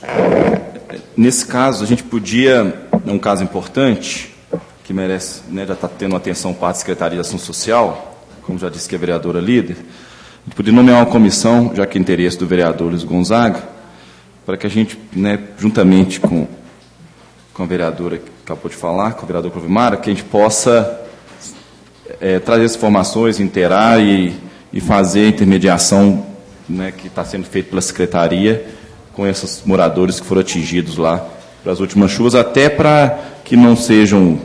Speaker 2: Nesse caso, a gente podia, é um caso importante, que merece, né, já está tendo atenção parte da Secretaria de Ação Social, como já disse que é a vereadora líder, a gente podia nomear uma comissão, já que é interesse do vereador Luiz Gonzaga, para que a gente, né, juntamente com, com a vereadora que acabou de falar, com o vereador Clovimara, que a gente possa é, trazer as informações, interar e, e fazer a intermediação, né, que está sendo feita pela Secretaria com esses moradores que foram atingidos lá pelas últimas chuvas, até para que não sejam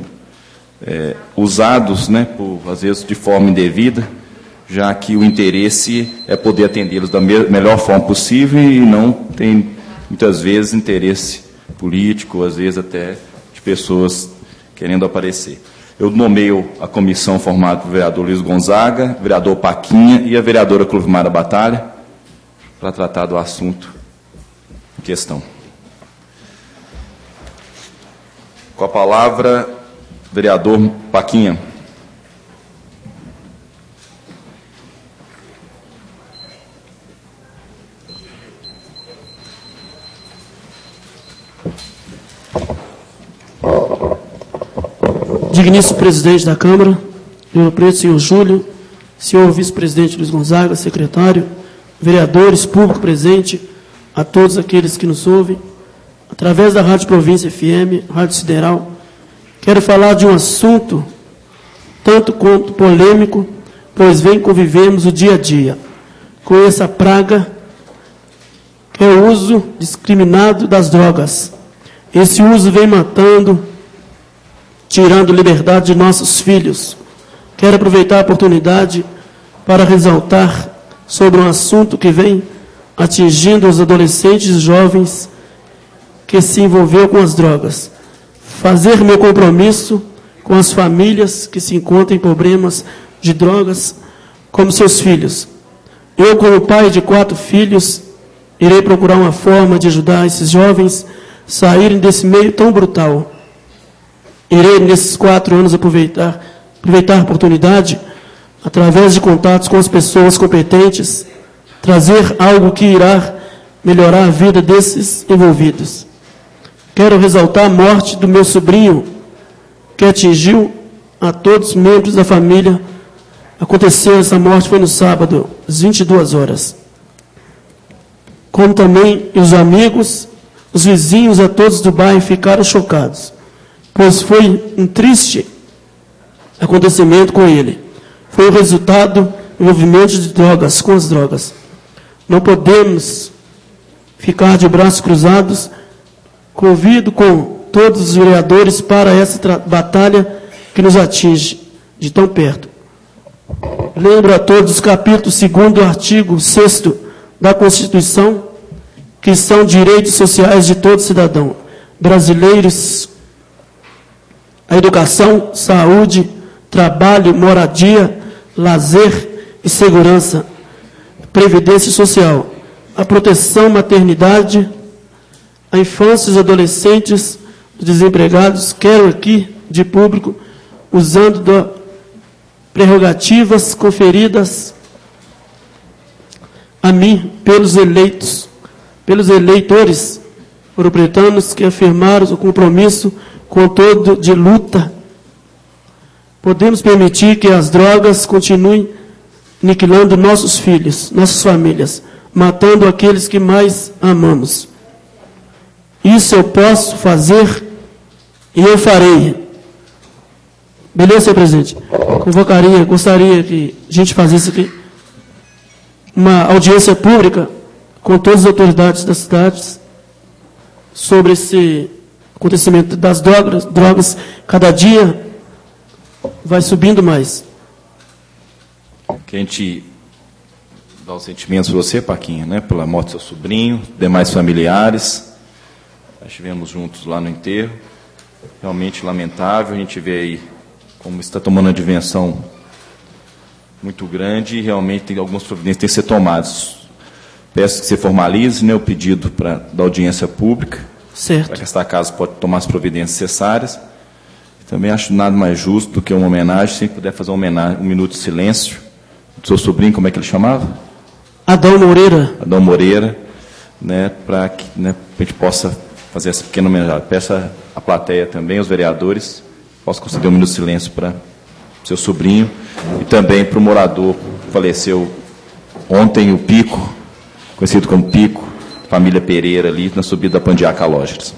Speaker 2: é, usados, né, por, às vezes de forma indevida, já que o interesse é poder atendê-los da me melhor forma possível e não tem, muitas vezes, interesse político, às vezes até de pessoas querendo aparecer. Eu nomeio a comissão formada pelo vereador Luiz Gonzaga, vereador Paquinha e a vereadora Clovimara Batalha, para tratar do assunto em questão. Com a palavra, vereador Paquinha.
Speaker 7: Digníssimo presidente da Câmara, meu preto senhor Júlio, senhor vice-presidente Luiz Gonzaga, secretário, vereadores, público presente, a todos aqueles que nos ouvem, através da Rádio Província F M, Rádio Sideral, quero falar de um assunto tanto quanto polêmico, pois vem convivemos o dia a dia com essa praga que é o uso discriminado das drogas. Esse uso vem matando, tirando liberdade de nossos filhos. Quero aproveitar a oportunidade para ressaltar sobre um assunto que vem atingindo os adolescentes e jovens que se envolveu com as drogas. Fazer meu compromisso com as famílias que se encontram em problemas de drogas, como seus filhos. Eu, como pai de quatro filhos, irei procurar uma forma de ajudar esses jovens a saírem desse meio tão brutal. Irei, nesses quatro anos, aproveitar, aproveitar a oportunidade, através de contatos com as pessoas competentes, trazer algo que irá melhorar a vida desses envolvidos. Quero ressaltar a morte do meu sobrinho, que atingiu a todos os membros da família. Aconteceu, essa morte foi no sábado, às vinte e duas horas. Como também os amigos, os vizinhos, a todos do bairro ficaram chocados, pois foi um triste acontecimento com ele. Foi o resultado do envolvimento de drogas, com as drogas. Não podemos ficar de braços cruzados. Convido com todos os vereadores para essa batalha que nos atinge de tão perto. Lembro a todos o capítulo segundo, artigo sexto da Constituição, que são direitos sociais de todo cidadão brasileiros: a educação, saúde, trabalho, moradia, lazer e segurança, previdência social, a proteção, maternidade, a infância, os adolescentes, os desempregados. Quero aqui, de público, usando das prerrogativas conferidas a mim pelos eleitos, pelos eleitores ouropretanos, que afirmaram o compromisso com todo de luta. Podemos permitir que as drogas continuem aniquilando nossos filhos, nossas famílias, matando aqueles que mais amamos. Isso eu posso fazer e eu farei. Beleza, senhor presidente? Convocaria, gostaria que a gente fizesse aqui uma audiência pública com todas as autoridades das cidades sobre esse acontecimento das drogas. Drogas, cada dia vai subindo mais.
Speaker 2: Que a gente dá os sentimentos para você, Paquinha, né, pela morte do seu sobrinho, demais familiares. Nós estivemos juntos lá no enterro. Realmente lamentável. A gente vê aí como está tomando uma dimensão muito grande e realmente tem algumas providências que têm que ser tomadas. Peço que você formalize, né, o pedido para da audiência pública.
Speaker 7: Certo.
Speaker 2: Para que esta casa pode tomar as providências necessárias. Também acho nada mais justo do que uma homenagem, se puder fazer uma homenagem, um minuto de silêncio do seu sobrinho, como é que ele chamava?
Speaker 7: Adão Moreira.
Speaker 2: Adão Moreira, né, para que, né, a gente possa fazer essa pequena homenagem. Peço a plateia também, os vereadores, posso conceder um minuto de silêncio para seu sobrinho e também para o morador que faleceu ontem, o Pico, conhecido como Pico, família Pereira, ali na subida da Pandiaca Lógeres.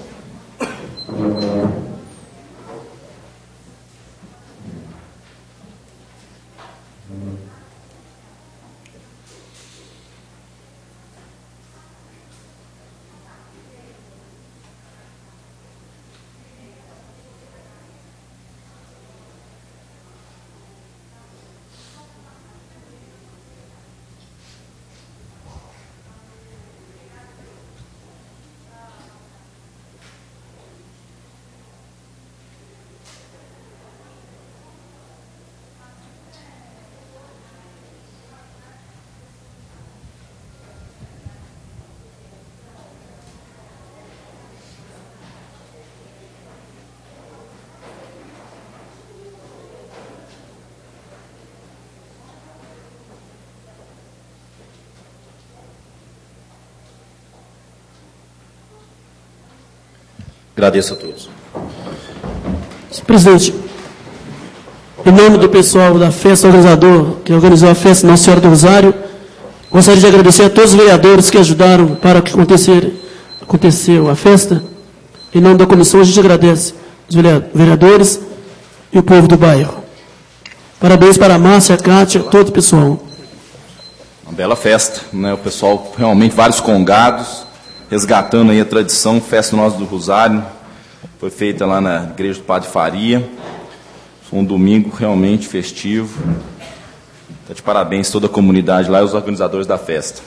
Speaker 6: Agradeço a todos.
Speaker 7: Senhor presidente, em nome do pessoal da festa organizador, que organizou a festa Nossa Senhora do Rosário, gostaria de agradecer a todos os vereadores que ajudaram para que acontecer, aconteceu a festa. Em nome da comissão, a gente agradece os vereadores e o povo do bairro. Parabéns para a Márcia, a Cátia, todo o pessoal.
Speaker 2: Uma bela festa, né? O pessoal, realmente, vários congados, resgatando aí a tradição, festa Nossa do Rosário, foi feita lá na igreja do Padre Faria, foi um domingo realmente festivo, está de parabéns toda a comunidade lá e os organizadores da festa.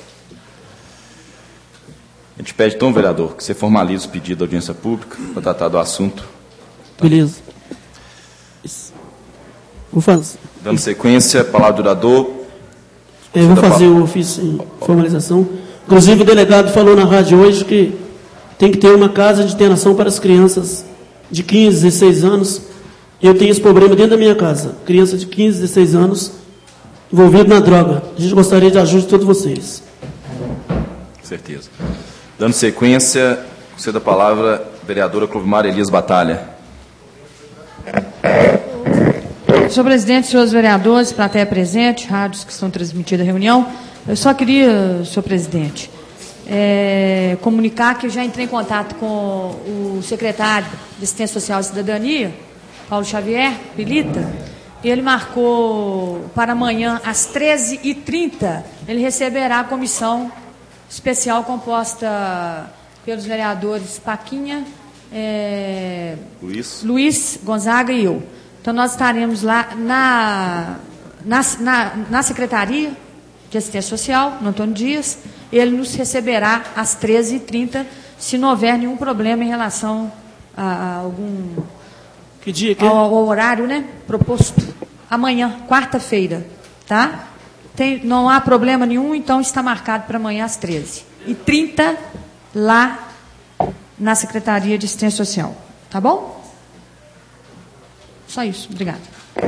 Speaker 2: A gente pede então, vereador, que você formalize o pedido da audiência pública para tratar do assunto.
Speaker 7: Beleza. Vou fazer.
Speaker 2: Dando sequência, palavra do orador.
Speaker 7: Eu vou fazer o ofício em formalização. Inclusive, o delegado falou na rádio hoje que tem que ter uma casa de internação para as crianças de quinze, dezesseis anos Eu tenho esse problema dentro da minha casa. Criança de quinze, dezesseis anos, envolvida na droga. A gente gostaria de ajuda de todos vocês.
Speaker 2: Com certeza. Dando sequência, concedo a palavra à vereadora Clovimar Elias Batalha.
Speaker 9: Senhor presidente, senhores vereadores, plateia presente, rádios que estão transmitindo a reunião, eu só queria, senhor presidente, é, comunicar que eu já entrei em contato com o secretário de Assistência Social e Cidadania, Paulo Xavier Pilita, e ele marcou para amanhã, às treze e trinta, ele receberá a comissão especial composta pelos vereadores Paquinha, é,
Speaker 2: Luiz.
Speaker 9: Luiz Gonzaga e eu. Então, nós estaremos lá na, na, na, na Secretaria de Assistência Social, no Antônio Dias. Ele nos receberá às treze e trinta, se não houver nenhum problema em relação a, a algum...
Speaker 7: Que dia que é?
Speaker 9: Ao, ao horário, né, proposto. Amanhã, quarta-feira, tá? Tem, não há problema nenhum, então está marcado para amanhã às treze e trinta, lá na Secretaria de Assistência Social. Tá bom? Só isso. Obrigada.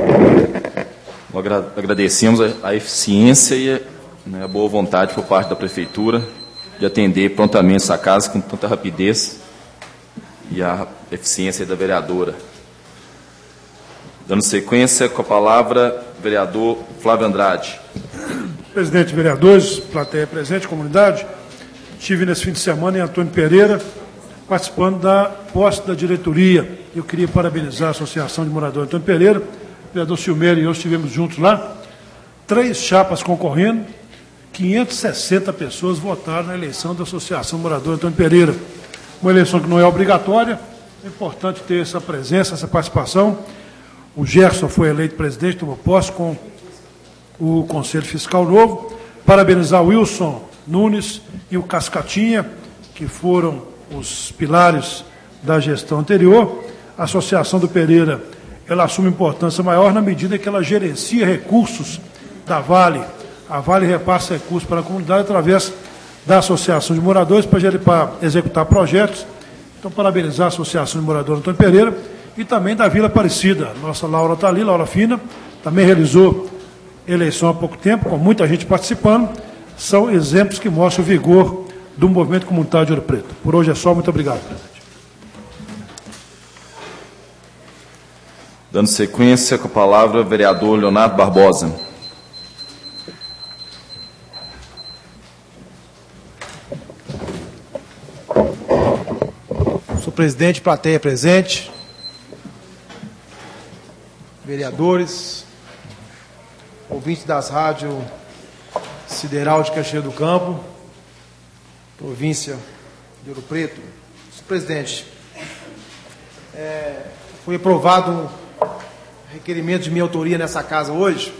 Speaker 2: Agradecemos a, a eficiência e a, né, a boa vontade por parte da Prefeitura de atender prontamente essa casa com tanta rapidez e a eficiência da vereadora. Dando sequência, com a palavra, vereador Flávio Andrade.
Speaker 3: Presidente, vereadores, plateia presente, comunidade, estive nesse fim de semana em Antônio Pereira, participando da posse da diretoria. Eu queria parabenizar a Associação de Moradores Antônio Pereira, o vereador Silmério e eu estivemos juntos lá, três chapas concorrendo, quinhentas e sessenta pessoas votaram na eleição da Associação de Moradores Antônio Pereira. Uma eleição que não é obrigatória, é importante ter essa presença, essa participação. O Gerson foi eleito presidente, tomou posse com o Conselho Fiscal novo. Parabenizar o Wilson Nunes e o Cascatinha, que foram os pilares da gestão anterior. A Associação do Pereira, ela assume importância maior na medida que ela gerencia recursos da Vale. A Vale repassa recursos para a comunidade através da Associação de Moradores para, para executar projetos. Então, parabenizar a Associação de Moradores Antônio Pereira e também da Vila Aparecida. Nossa Laura está ali, Laura Fina, também realizou eleição há pouco tempo, com muita gente participando. São exemplos que mostram o vigor do movimento comunitário de Ouro Preto. Por hoje é só. Muito obrigado, presidente.
Speaker 2: Dando sequência, com a palavra, vereador Leonardo Barbosa.
Speaker 4: Senhor presidente, plateia presente, vereadores, ouvintes das rádios Sideral de Cachoeira do Campo, província de Ouro Preto. Senhor presidente, é, foi aprovado um requerimento de minha autoria nessa casa hoje,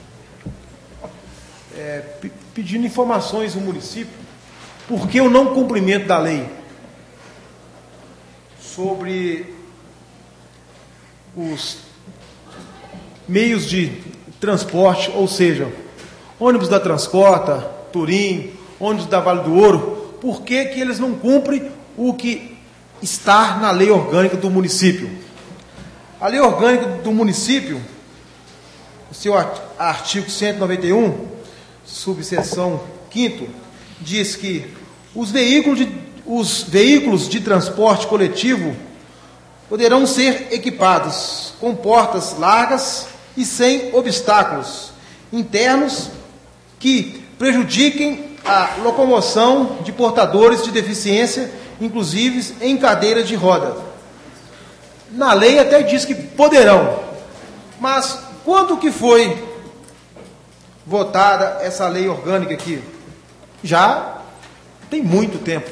Speaker 4: é, pedindo informações do município, porque o não cumprimento da lei sobre os meios de transporte, ou seja, ônibus da Transporta, Turim, ônibus da Vale do Ouro, por que que eles não cumprem o que está na lei orgânica do município? A lei orgânica do município, o seu artigo cento e noventa e um, subseção quinta, diz que os veículos de, os veículos de transporte coletivo poderão ser equipados com portas largas e sem obstáculos internos que prejudiquem a locomoção de portadores de deficiência, inclusive em cadeira de roda. Na lei até diz que poderão, mas quando que foi votada essa lei orgânica aqui? Já tem muito tempo.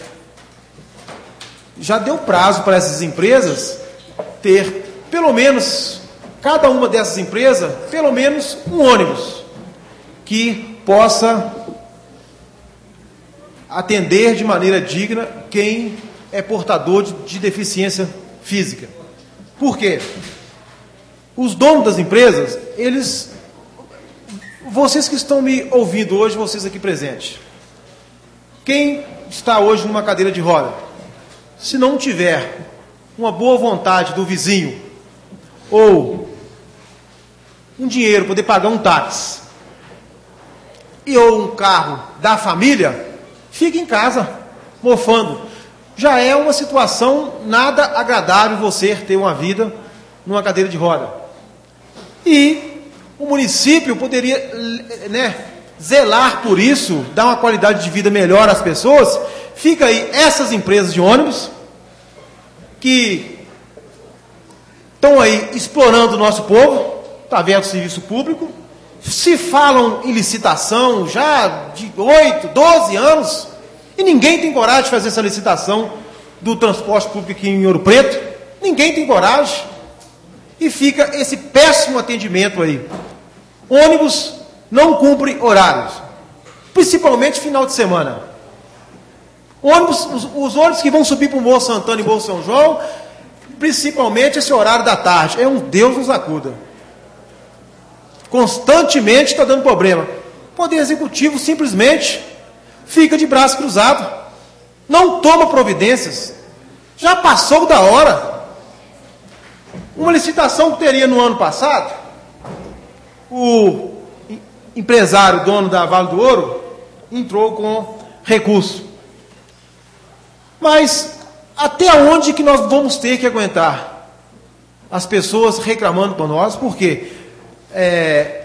Speaker 4: Já deu prazo para essas empresas ter, pelo menos, cada uma dessas empresas, pelo menos um ônibus que possa atender de maneira digna quem é portador de, de deficiência física. Por quê? Os donos das empresas, eles, vocês que estão me ouvindo hoje, vocês aqui presentes, quem está hoje numa cadeira de roda, se não tiver uma boa vontade do vizinho ou um dinheiro, poder pagar um táxi, e ou um carro da família, fica em casa, mofando. Já é uma situação nada agradável você ter uma vida numa cadeira de roda. E o município poderia, né, zelar por isso, dar uma qualidade de vida melhor às pessoas. Fica aí essas empresas de ônibus que estão aí explorando o nosso povo, através do serviço público. Se falam em licitação já de oito, doze anos, e ninguém tem coragem de fazer essa licitação do transporte público aqui em Ouro Preto. Ninguém tem coragem. E fica esse péssimo atendimento aí. Ônibus não cumpre horários, principalmente final de semana. Ônibus, os, os ônibus que vão subir para o Morro Santana e Morro São João, principalmente esse horário da tarde, é um Deus nos acuda. Constantemente está dando problema. O Poder Executivo simplesmente fica de braço cruzado, não toma providências. Já passou da hora. Uma licitação que teria no ano passado, o empresário, dono da Vale do Ouro, entrou com recurso. Mas até onde que nós vamos ter que aguentar as pessoas reclamando por nós? Porque é,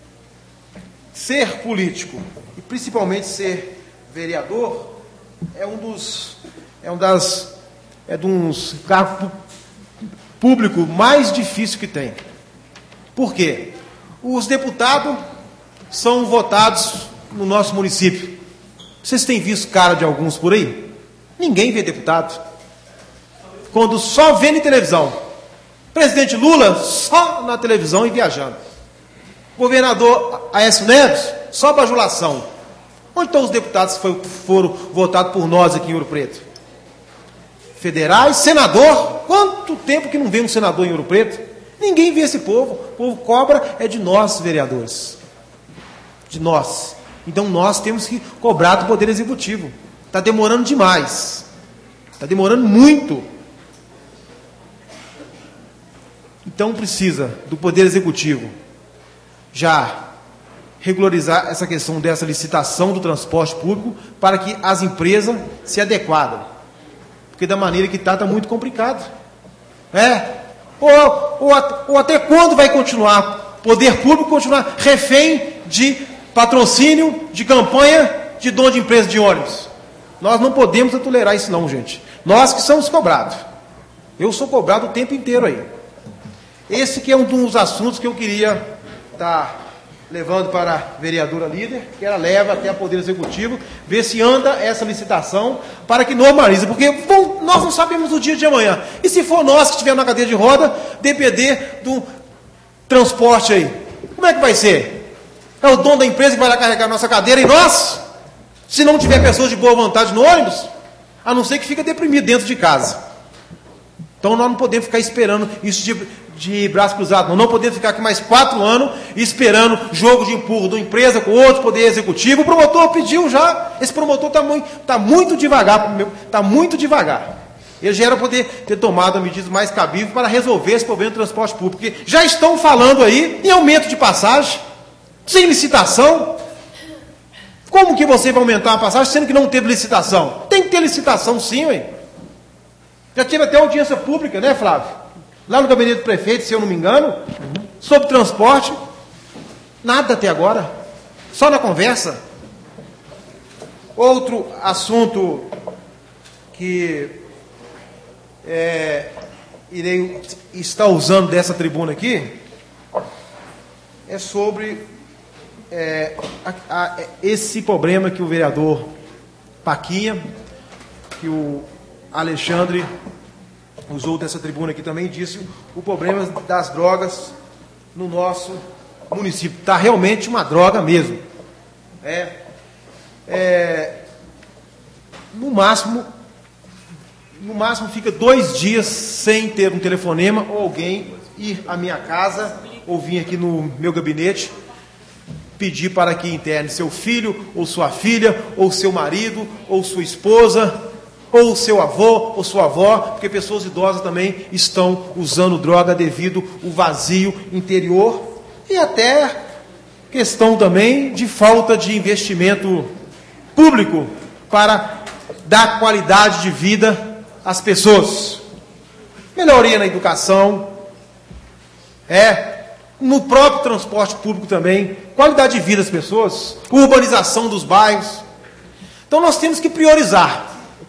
Speaker 4: ser político, e principalmente ser vereador, é um dos é um das é de uns cargos público mais difícil que tem. Por quê? Os deputados são votados no nosso município. Vocês têm visto cara de alguns por aí? Ninguém vê deputado. Quando só vê na televisão. Presidente Lula só na televisão e viajando. Governador Aécio Neves só bajulação. Onde estão os deputados que foi, foram votados por nós aqui em Ouro Preto? Federais, senador. Quanto tempo que não vê um senador em Ouro Preto? Ninguém vê esse povo. O povo cobra é de nós, vereadores. De nós. Então nós temos que cobrar do Poder Executivo. Está demorando demais. Está demorando muito. Então precisa do Poder Executivo já regularizar essa questão dessa licitação do transporte público para que as empresas se adequem. Porque da maneira que está, está muito complicado. É? Ou, ou, ou até quando vai continuar poder público continuar refém de patrocínio, de campanha, de dono de empresa de ônibus? Nós não podemos tolerar isso não, gente. Nós que somos cobrados. Eu sou cobrado o tempo inteiro aí. Esse que é um dos assuntos que eu queria estar levando para a vereadora líder, que ela leva até o Poder Executivo, ver se anda essa licitação para que normalize, porque bom, nós não sabemos o dia de amanhã. E se for nós que estivermos na cadeira de roda, depender do transporte aí, como é que vai ser? É o dono da empresa que vai lá carregar a nossa cadeira e nós? Se não tiver pessoas de boa vontade no ônibus, a não ser que fica deprimido dentro de casa. Então nós não podemos ficar esperando isso de, de braço cruzado. Nós não podemos ficar aqui mais quatro anos esperando jogo de empurro de uma empresa com outro Poder Executivo. O promotor pediu já. Esse promotor está muito, tá muito devagar. Está muito devagar. Ele já era poder ter tomado medidas mais cabíveis para resolver esse problema do transporte público. Porque já estão falando aí em aumento de passagem, sem licitação. Como que você vai aumentar a passagem sendo que não teve licitação? Tem que ter licitação sim, ué. Já teve até audiência pública, né, Flávio? Lá no gabinete do prefeito, se eu não me engano, sobre transporte. Nada até agora. Só na conversa. Outro assunto que é, irei estar usando dessa tribuna aqui é sobre é, a, a, esse problema que o vereador Paquinha, que o Alexandre usou dessa tribuna aqui também, disse o problema das drogas no nosso município. Está realmente uma droga mesmo. É, é, no máximo, no máximo fica dois dias sem ter um telefonema ou alguém ir à minha casa ou vir aqui no meu gabinete pedir para que interne seu filho ou sua filha ou seu marido ou sua esposa ou o seu avô, ou sua avó, porque pessoas idosas também estão usando droga devido ao vazio interior e até questão também de falta de investimento público para dar qualidade de vida às pessoas. Melhoria na educação, é, no próprio transporte público também, qualidade de vida das pessoas, urbanização dos bairros. Então nós temos que priorizar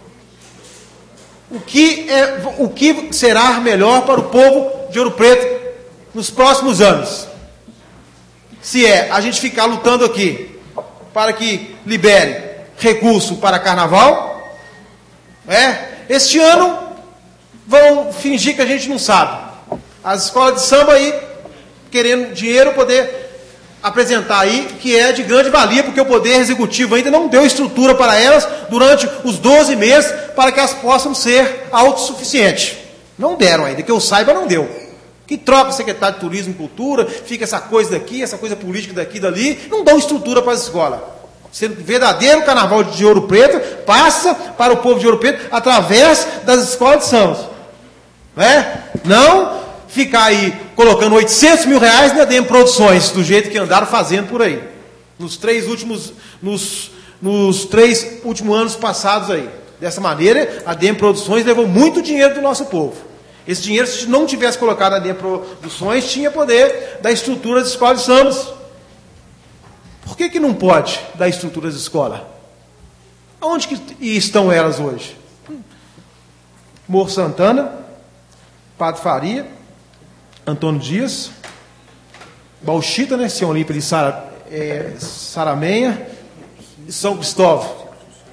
Speaker 4: o que, é, o que será melhor para o povo de Ouro Preto nos próximos anos. Se é a gente ficar lutando aqui para que libere recurso para carnaval, é, este ano vão fingir que a gente não sabe. As escolas de samba aí, querendo dinheiro, poder apresentar aí, que é de grande valia, porque o Poder Executivo ainda não deu estrutura para elas durante os doze meses, para que elas possam ser autossuficientes. Não deram ainda, que eu saiba, não deu. Que troca secretário de Turismo e Cultura, fica essa coisa daqui, essa coisa política daqui e dali, não dão estrutura para as escolas. Sendo que o verdadeiro carnaval de Ouro Preto passa para o povo de Ouro Preto através das escolas de samba. Não é? Não ficar aí colocando oitocentos mil reais na D M Produções, do jeito que andaram fazendo por aí. Nos três últimos, nos, nos três últimos anos passados aí. Dessa maneira, a D M Produções levou muito dinheiro do nosso povo. Esse dinheiro, se não tivesse colocado na D M Produções, tinha poder da estrutura das escolas de sambas. Por que que não pode dar estrutura de escola? Onde que estão elas hoje? Morro Santana, Padre Faria, Antônio Dias, Bauxita, né, São Olímpio de Sara, é, Saramenha e São Cristóvão.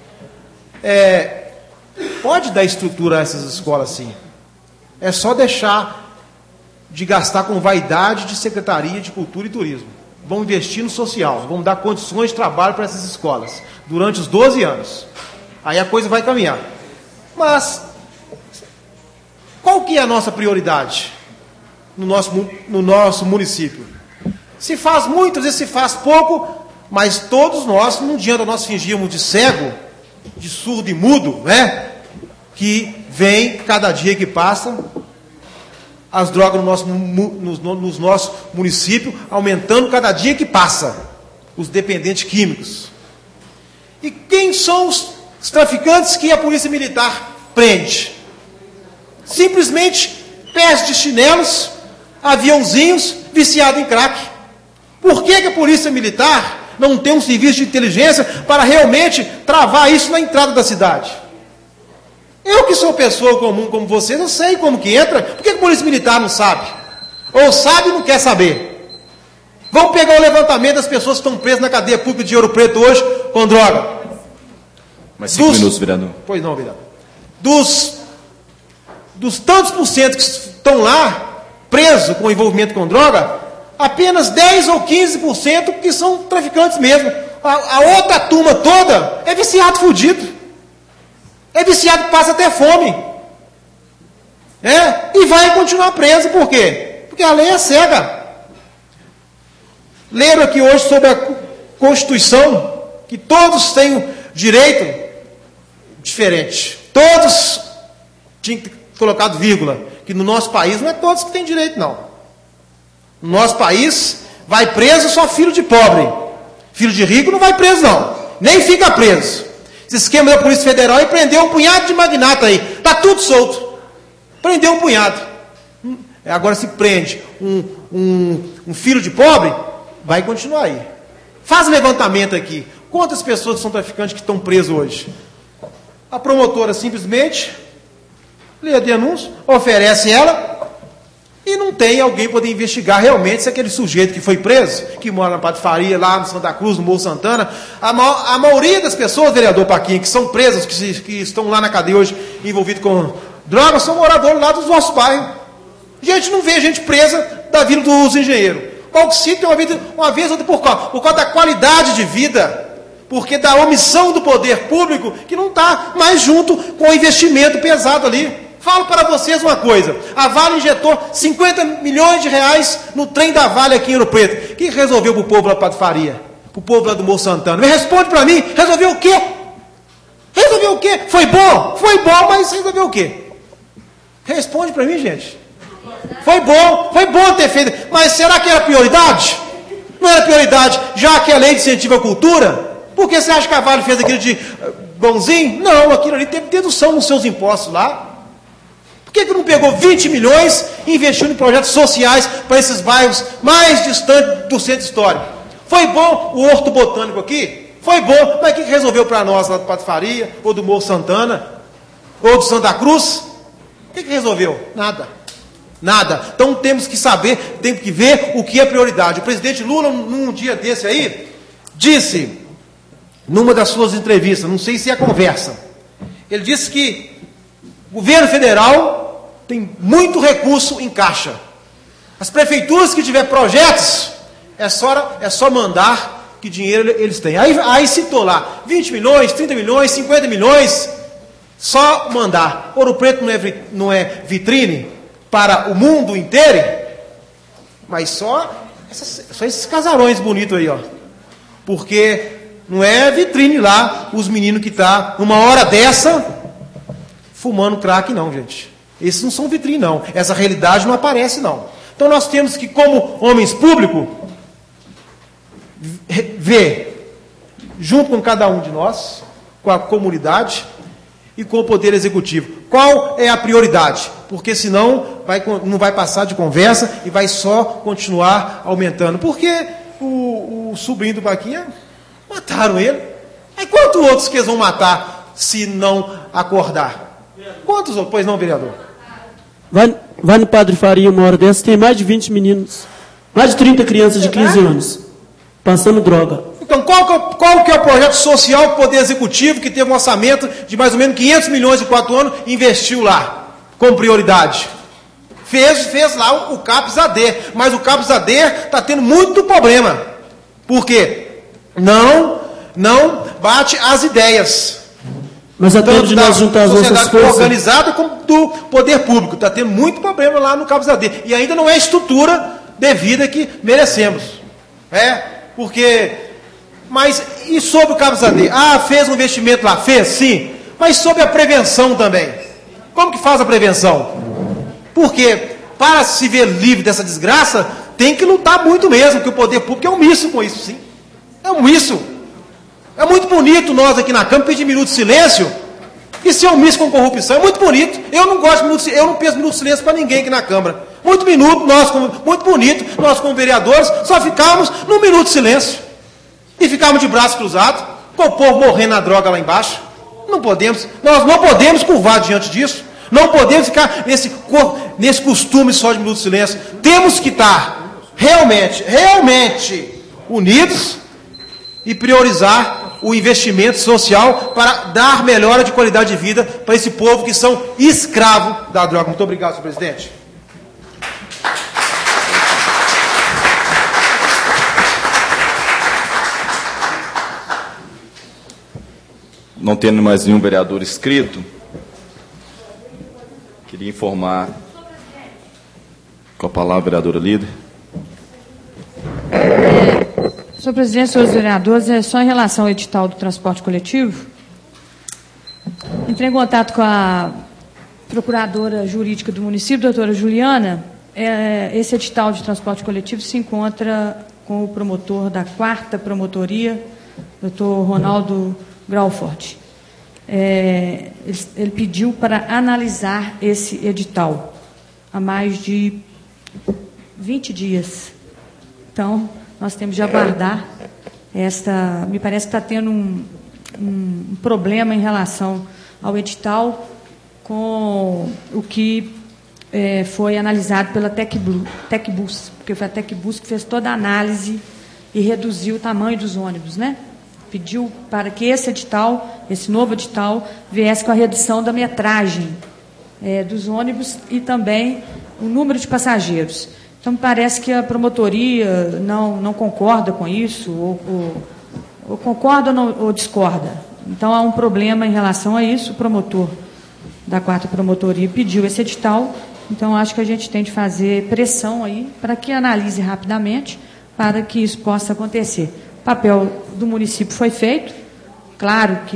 Speaker 4: É, pode dar estrutura a essas escolas, sim. É só deixar de gastar com vaidade de Secretaria de Cultura e Turismo. Vamos investir no social, vamos dar condições de trabalho para essas escolas durante os doze anos. Aí a coisa vai caminhar. Mas qual que é a nossa prioridade no nosso, no nosso município? Se faz muito, às vezes se faz pouco, mas todos nós, não adianta nós fingirmos de cego, de surdo e mudo, né? Que vem, cada dia que passa, as drogas no nosso, no, no nosso município aumentando cada dia que passa, os dependentes químicos. E quem são os, os traficantes que a Polícia Militar prende? Simplesmente pés de chinelos, aviãozinhos, viciados em crack. Por que que a Polícia Militar não tem um serviço de inteligência para realmente travar isso na entrada da cidade? Eu que sou pessoa comum como vocês, eu sei como que entra. Por que que a Polícia Militar não sabe? Ou sabe e não quer saber? Vamos pegar o levantamento das pessoas que estão presas na cadeia pública de Ouro Preto hoje com droga.
Speaker 2: Mais cinco
Speaker 4: Dos...
Speaker 2: minutos, vereador.
Speaker 4: Pois não, vereador. Dos... Dos tantos por cento que estão lá, presos com envolvimento com droga, apenas dez ou quinze por cento que são traficantes mesmo. A, a outra turma toda é viciado fudido. É viciado que passa até fome. É? E vai continuar preso. Por quê? Porque a lei é cega. Leram aqui hoje sobre a Constituição, que todos têm direito diferente. Todos tinham que ter colocado vírgula, que no nosso país não é todos que têm direito, não. No nosso país, vai preso só filho de pobre. Filho de rico não vai preso, não. Nem fica preso. Esse esquema da Polícia Federal e prendeu um punhado de magnata aí. Está tudo solto. Prendeu um punhado. Agora, se prende um, um, um filho de pobre, vai continuar aí. Faz levantamento aqui. Quantas pessoas são traficantes que estão presos hoje? A promotora simplesmente lê a denúncia, oferece ela, e não tem alguém para poder investigar realmente se aquele sujeito que foi preso, que mora na Padre Faria, lá no Santa Cruz, no Morro Santana, a, ma a maioria das pessoas, vereador Paquinha, que são presas, que, se, que estão lá na cadeia hoje, envolvidos com drogas, são moradores lá dos nossos bairros. A gente não vê gente presa da Vila dos Engenheiros. Bauxita uma vez, uma vez outra por causa, por causa da qualidade de vida, porque da omissão do poder público, que não está mais junto com o investimento pesado ali. Falo para vocês uma coisa, a Vale injetou cinquenta milhões de reais no trem da Vale aqui em Ouro Preto. Quem resolveu para o povo lá do Padre Faria? Para o povo lá do Morro Santana? Me responde para mim, resolveu o quê? Resolveu o o quê? Foi bom? Foi bom, mas resolveu o quê? Responde para mim, gente. Foi bom, foi bom ter feito, mas será que era prioridade? Não era prioridade, já que a lei de incentivo à cultura? Por que você acha que a Vale fez aquilo de bonzinho? Não, aquilo ali teve dedução nos seus impostos lá. Por que, que não pegou vinte milhões e investiu em projetos sociais para esses bairros mais distantes do centro histórico? Foi bom o Horto Botânico aqui? Foi bom, mas o que, que resolveu para nós lá do Patifaria, ou do Morro Santana, ou do Santa Cruz? O que, que resolveu? Nada. Nada. Então temos que saber, temos que ver o que é prioridade. O presidente Lula, num dia desse aí, disse, numa das suas entrevistas, não sei se é conversa, ele disse que o governo federal tem muito recurso em caixa. As prefeituras que tiver projetos, é só, é só mandar que dinheiro eles têm. Aí, aí citou lá, vinte milhões, trinta milhões, cinquenta milhões, só mandar. Ouro Preto não é, não é vitrine para o mundo inteiro, mas só, essas, só esses casarões bonitos aí, ó. Porque não é vitrine lá, os meninos que estão, tá, numa hora dessa, fumando crack, não, gente. Esses não são vitrine, não. Essa realidade não aparece, não. Então nós temos que, como homens públicos, ver, junto com cada um de nós, com a comunidade e com o Poder Executivo, qual é a prioridade? Porque senão vai, não vai passar de conversa e vai só continuar aumentando. Porque o, o sobrinho do Baquinha, mataram ele. Aí quantos outros que eles vão matar se não acordar? Quantos outros? Pois não, vereador?
Speaker 7: Vai, vai no Padre Faria uma hora dessa, tem mais de vinte meninos, mais de trinta crianças de quinze anos, passando droga.
Speaker 4: Então, qual que, é, qual que é o projeto social do Poder Executivo que teve um orçamento de mais ou menos quinhentos milhões em quatro anos e investiu lá, com prioridade? Fez, fez lá o, o CAPS-A D, mas o CAPS-A D está tendo muito problema. Por quê? Não, não bate as ideias.
Speaker 7: Mas a tempo de nós juntar as nossas forças,
Speaker 4: organizada como do poder público. Está tendo muito problema lá no CAPS-A D. E ainda não é a estrutura devida que merecemos. É, porque... Mas, e sobre o CAPS-A D? Ah, fez um investimento lá? Fez, sim. Mas sobre a prevenção também. Como que faz a prevenção? Porque, para se ver livre dessa desgraça, tem que lutar muito mesmo, porque o poder público é omisso com isso, sim. É omisso. É muito bonito nós aqui na Câmara pedir minuto de silêncio e ser omisso com corrupção. É muito bonito. Eu não gosto de minuto de silêncio, eu não peço minuto de silêncio para ninguém aqui na Câmara. Muito minuto, nós como, muito bonito, nós como vereadores, só ficamos num minuto de silêncio. E ficamos de braços cruzados, com o povo morrendo na droga lá embaixo. Não podemos, nós não podemos curvar diante disso. Não podemos ficar nesse, nesse costume só de minuto de silêncio. Temos que estar realmente, realmente unidos e priorizar o investimento social para dar melhora de qualidade de vida para esse povo que são escravos da droga. Muito obrigado, senhor presidente.
Speaker 2: Não tendo mais nenhum vereador inscrito, queria informar com a palavra a vereadora líder.
Speaker 9: É, senhor presidente, senhores vereadores, é só em relação ao edital do transporte coletivo. Entrei em contato com a procuradora jurídica do município, doutora Juliana. É, esse edital de transporte coletivo se encontra com o promotor da quarta promotoria, doutor Ronaldo Graufort. É, ele, ele pediu para analisar esse edital há mais de vinte dias. Então, nós temos de aguardar esta... Me parece que está tendo um, um, um problema em relação ao edital com o que é, foi analisado pela Tecbus, porque foi a Tecbus que fez toda a análise e reduziu o tamanho dos ônibus, né? Pediu para que esse edital, esse novo edital, viesse com a redução da metragem é, dos ônibus e também o número de passageiros. Então, me parece que a promotoria não, não concorda com isso, ou, ou, ou concorda ou, não, ou discorda. Então, há um problema em relação a isso. O promotor da quarta promotoria pediu esse edital, então, acho que a gente tem de fazer pressão aí para que analise rapidamente, para que isso possa acontecer. O papel do município foi feito, claro que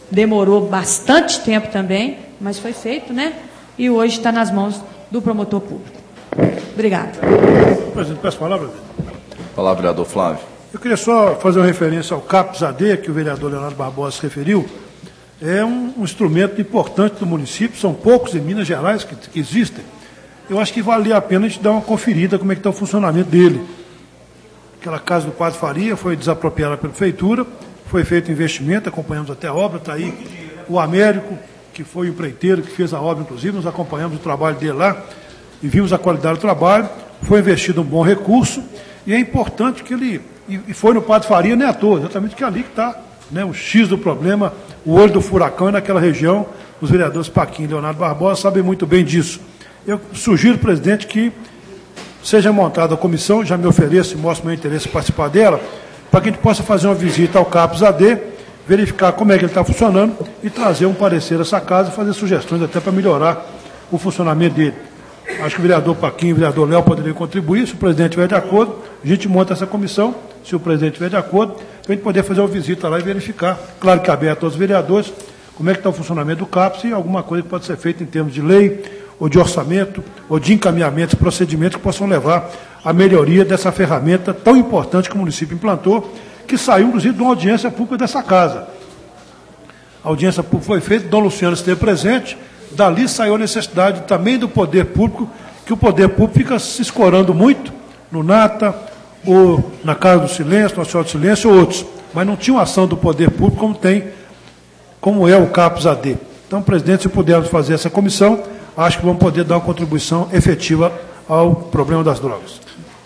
Speaker 9: demorou bastante tempo também, mas foi feito, né? E hoje está nas mãos do promotor público. Obrigada.
Speaker 3: Presidente, peço a palavra.
Speaker 2: Palavra, vereador Flávio.
Speaker 3: Eu queria só fazer uma referência ao CAPS A D, que o vereador Leonardo Barbosa se referiu. É um, um instrumento importante do município, são poucos em Minas Gerais que, que existem. Eu acho que valia a pena a gente dar uma conferida como é que está o funcionamento dele. Aquela casa do Padre Faria foi desapropriada pela prefeitura, foi feito investimento, acompanhamos até a obra, está aí o Américo, que foi o empreiteiro que fez a obra, inclusive, nós acompanhamos o trabalho dele lá e vimos a qualidade do trabalho, foi investido um bom recurso, e é importante que ele, e foi no Padre Faria, nem à toa, exatamente que é ali que está, né, o X do problema, o olho do furacão é naquela região, os vereadores Paquim e Leonardo Barbosa sabem muito bem disso. Eu sugiro, presidente, que seja montada a comissão, já me ofereço e mostro meu interesse em participar dela, para que a gente possa fazer uma visita ao CAPS A D, verificar como é que ele está funcionando e trazer um parecer a essa casa e fazer sugestões até para melhorar o funcionamento dele. Acho que o vereador Paquim e o vereador Léo poderiam contribuir, se o presidente estiver de acordo, a gente monta essa comissão, se o presidente estiver de acordo, para a gente poder fazer uma visita lá e verificar, claro que aberto aos vereadores, como é que está o funcionamento do CAPS e alguma coisa que pode ser feita em termos de lei, ou de orçamento, ou de encaminhamentos, procedimentos que possam levar à melhoria dessa ferramenta tão importante que o município implantou, que saiu, inclusive, de uma audiência pública dessa casa. A audiência pública foi feita, Dom Luciano esteve presente, dali saiu a necessidade também do poder público, que o poder público fica se escorando muito no NATA, ou na Casa do Silêncio, no Senhora do Silêncio, ou outros, mas não tinha uma ação do poder público como tem, como é o CAPS A D. Então, presidente, se pudermos fazer essa comissão, acho que vamos poder dar uma contribuição efetiva ao problema das drogas.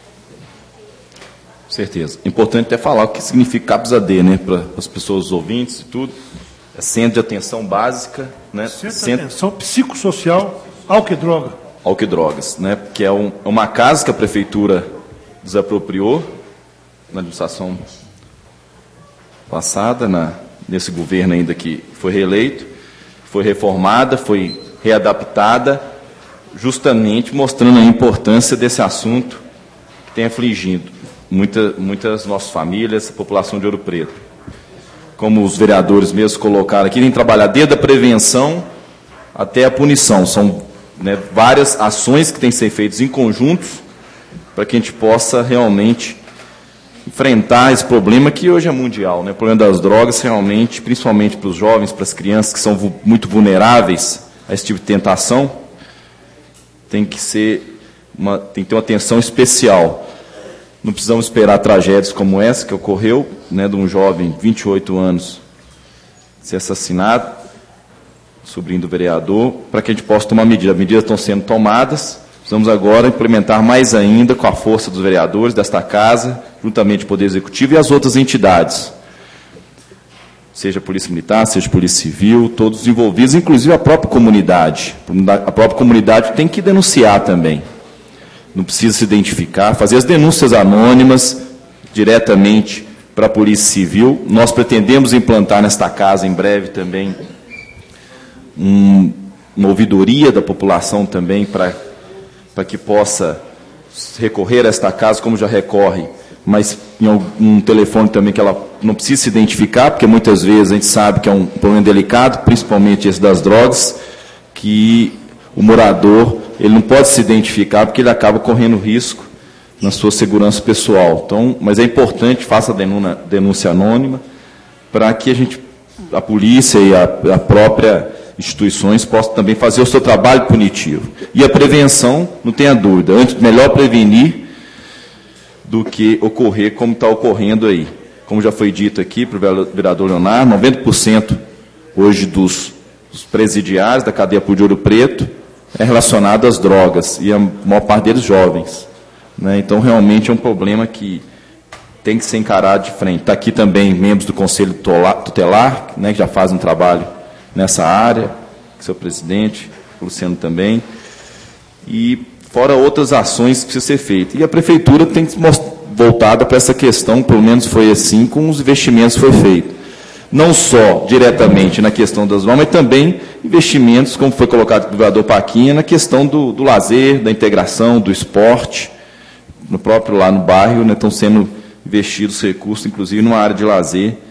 Speaker 2: Certeza. Importante até falar o que significa CAPS A D, né, para as pessoas, os ouvintes e tudo. É Centro de Atenção Básica, né?
Speaker 3: Centro, Centro de Atenção Psicossocial, álcool e droga.
Speaker 2: Álcool e drogas, né? Que é um, uma casa que a prefeitura desapropriou na administração passada, na, nesse governo ainda que foi reeleito, foi reformada, foi readaptada, justamente mostrando a importância desse assunto que tem afligido muita, muitas nossas famílias, a população de Ouro Preto. Como os vereadores mesmos colocaram aqui, tem que trabalhar desde a prevenção até a punição. São, né, várias ações que têm que ser feitas em conjuntos para que a gente possa realmente enfrentar esse problema que hoje é mundial, né? O problema das drogas realmente, principalmente para os jovens, para as crianças que são vu- muito vulneráveis a esse tipo de tentação, tem que ser uma, tem que ter uma atenção especial. Não precisamos esperar tragédias como essa que ocorreu, né, de um jovem de vinte e oito anos ser assassinado, sobrinho do vereador, para que a gente possa tomar medidas. As medidas estão sendo tomadas, precisamos agora implementar mais ainda com a força dos vereadores desta casa, juntamente com o Poder Executivo e as outras entidades, seja a Polícia Militar, seja a Polícia Civil, todos os envolvidos, inclusive a própria comunidade. A própria comunidade tem que denunciar também. Não precisa se identificar, fazer as denúncias anônimas diretamente para a Polícia Civil. Nós pretendemos implantar nesta casa, em breve, também, um, uma ouvidoria da população também, para, para que possa recorrer a esta casa, como já recorre, mas em um telefone também que ela não precisa se identificar, porque muitas vezes a gente sabe que é um problema delicado, principalmente esse das drogas, que o morador ele não pode se identificar porque ele acaba correndo risco na sua segurança pessoal. Então, mas é importante, faça a denúncia, denúncia anônima, para que a gente, a polícia e a, a própria instituições possam também fazer o seu trabalho punitivo. E a prevenção, não tenha dúvida, antes, melhor prevenir do que ocorrer como está ocorrendo aí. Como já foi dito aqui para o vereador Leonardo, noventa por cento hoje dos, dos presidiários da cadeia pública de Ouro Preto é relacionado às drogas, e a maior parte deles jovens, né? Então, realmente é um problema que tem que ser encarado de frente. Está aqui também membros do Conselho Tutelar, né, que já fazem um trabalho nessa área, seu presidente, o Luciano também, e fora outras ações que precisam ser feitas. E a Prefeitura tem que mostrar voltada para essa questão, pelo menos foi assim, com os investimentos que foi feito. Não só diretamente na questão das normas, mas também investimentos, como foi colocado pelo vereador Paquinha, na questão do, do lazer, da integração, do esporte. No próprio lá no bairro, né, estão sendo investidos recursos, inclusive numa área de lazer,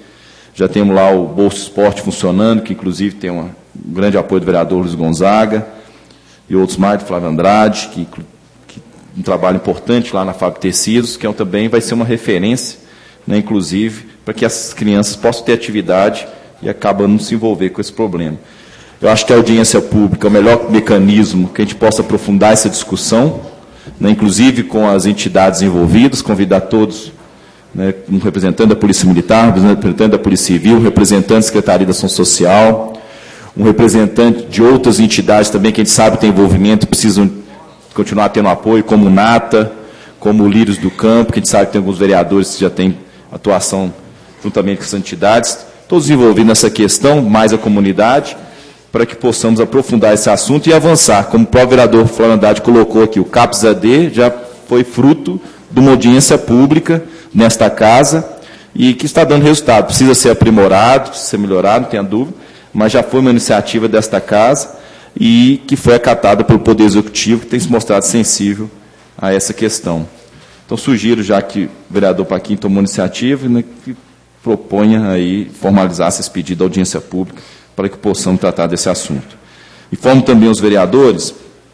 Speaker 2: Já temos lá o Bolsa Esporte funcionando, que inclusive tem uma, um grande apoio do vereador Luiz Gonzaga e outros mais, do Flávio Andrade, que, que um trabalho importante lá na Fábrica Tecidos, que é, também vai ser uma referência, né, inclusive, para que essas crianças possam ter atividade e acabam não se envolver com esse problema. Eu acho que a audiência pública é o melhor mecanismo que a gente possa aprofundar essa discussão, né, inclusive com as entidades envolvidas, convidar todos, né, um representante da Polícia Militar, um representante da Polícia Civil, um representante da Secretaria da Ação Social, um representante de outras entidades também que a gente sabe que tem envolvimento, precisam continuar tendo apoio, como o NATA, como o Lírios do Campo, que a gente sabe que tem alguns vereadores que já têm atuação juntamente com essas entidades, todos envolvidos nessa questão, mais a comunidade, para que possamos aprofundar esse assunto e avançar. Como o próprio vereador Flávio Andrade colocou aqui, o CAPS A D já foi fruto de uma audiência pública nesta casa e que está dando resultado. Precisa ser aprimorado, precisa ser melhorado, não tenha dúvida, mas já foi uma iniciativa desta casa e que foi acatada pelo Poder Executivo, que tem se mostrado sensível a essa questão. Então, sugiro, já que o vereador Paquim tomou iniciativa, né, que proponha aí formalizar esse pedido da audiência pública para que possamos tratar desse assunto. Informo também os vereadores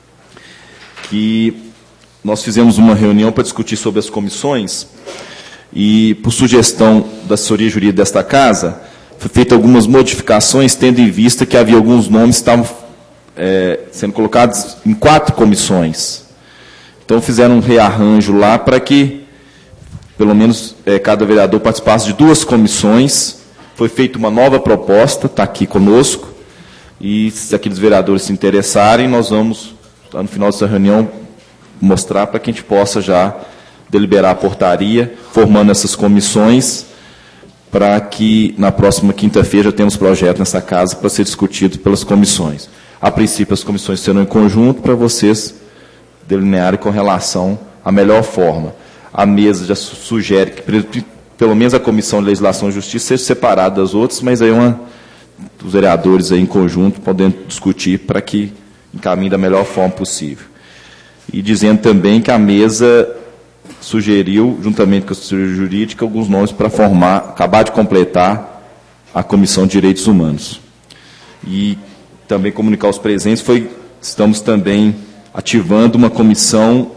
Speaker 2: que nós fizemos uma reunião para discutir sobre as comissões e, por sugestão da assessoria jurídica desta casa, foi feita algumas modificações, tendo em vista que havia alguns nomes que estavam é, sendo colocados em quatro comissões. Então, fizeram um rearranjo lá para que, pelo menos, é, cada vereador participasse de duas comissões. Foi feita uma nova proposta, está aqui conosco, e se aqueles vereadores se interessarem, nós vamos, no final dessa reunião, mostrar para que a gente possa já deliberar a portaria, formando essas comissões, para que na próxima quinta-feira já temos projeto nessa casa para ser discutido pelas comissões. A princípio, as comissões serão em conjunto para vocês delinearem com relação à melhor forma. A mesa já sugere que, pelo menos a Comissão de Legislação e Justiça seja separada das outras, mas aí uma, os vereadores aí em conjunto podendo discutir para que encaminhe da melhor forma possível. E dizendo também que a mesa sugeriu, juntamente com a assessoria jurídica, alguns nomes para formar, acabar de completar a Comissão de Direitos Humanos. E também comunicar aos presentes, foi, estamos também ativando uma comissão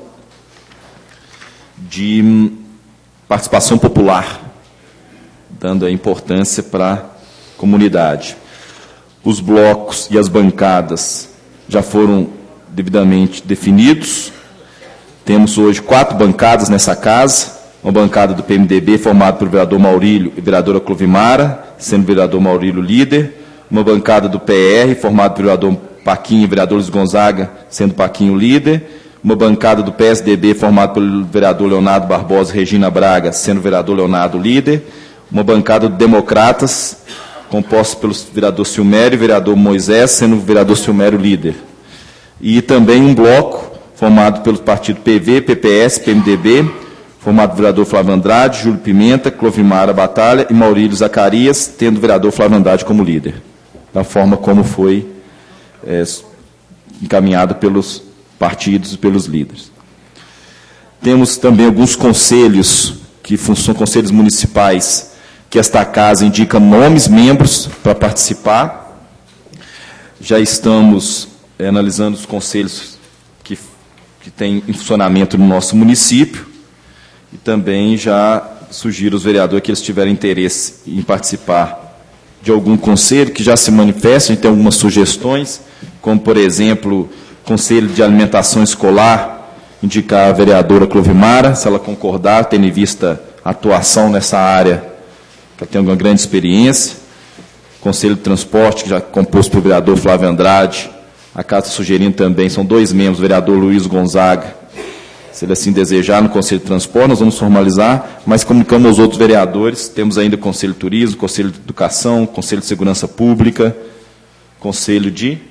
Speaker 2: de participação popular, dando a importância para a comunidade. Os blocos e as bancadas já foram devidamente definidos. Temos hoje quatro bancadas nessa casa, uma bancada do P M D B formada pelo vereador Maurílio e vereadora Clovimara, sendo o vereador Maurílio líder, uma bancada do P R formada pelo vereador Paquinho e vereador Luiz Gonzaga, sendo Paquinho líder, uma bancada do P S D B formada pelo vereador Leonardo Barbosa e Regina Braga, sendo o vereador Leonardo líder, uma bancada do Democratas, composta pelo vereador Silmério e vereador Moisés, sendo o vereador Silmério líder. E também um bloco formado pelo partido P V, P P S, P M D B, formado pelo vereador Flávio Andrade, Júlio Pimenta, Clovimara Batalha e Maurílio Zacarias, tendo o vereador Flávio Andrade como líder, da forma como foi é, encaminhado pelos partidos e pelos líderes. Temos também alguns conselhos, que são conselhos municipais, que esta casa indica nomes, membros, para participar. Já estamos é, analisando os conselhos que, que têm em funcionamento no nosso município, e também já sugiro aos vereadores que eles tiverem interesse em participar de algum conselho, que já se manifeste. A gente tem algumas sugestões, como, por exemplo, Conselho de Alimentação Escolar, indicar a vereadora Clovimara, se ela concordar, tendo em vista a atuação nessa área, que ela tem uma grande experiência. Conselho de Transporte, que já é composto pelo vereador Flávio Andrade, a casa sugerindo também, são dois membros, o vereador Luiz Gonzaga, se ele assim desejar, no Conselho de Transporte, nós vamos formalizar, mas comunicamos aos outros vereadores, temos ainda o Conselho de Turismo, Conselho de Educação, Conselho de Segurança Pública, Conselho de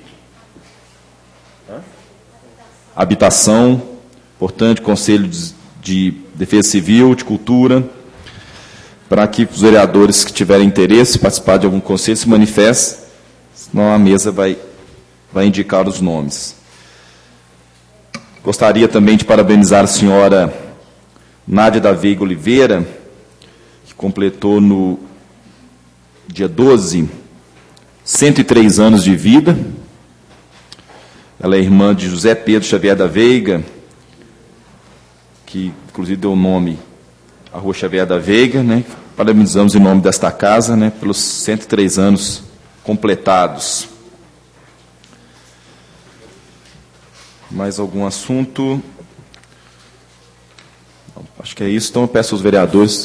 Speaker 2: Habitação, portanto, Conselho de, de Defesa Civil, de Cultura, para que os vereadores que tiverem interesse em participar de algum conselho se manifestem, senão a mesa vai, vai indicar os nomes. Gostaria também de parabenizar a senhora Nádia da Veiga Oliveira, que completou no dia doze, cento e três anos de vida. Ela é irmã de José Pedro Xavier da Veiga, que inclusive deu o nome à Rua Xavier da Veiga, né? Parabenizamos em nome desta casa, né, pelos cento e três anos completados. Mais algum assunto? Acho que é isso. Então eu peço aos vereadores...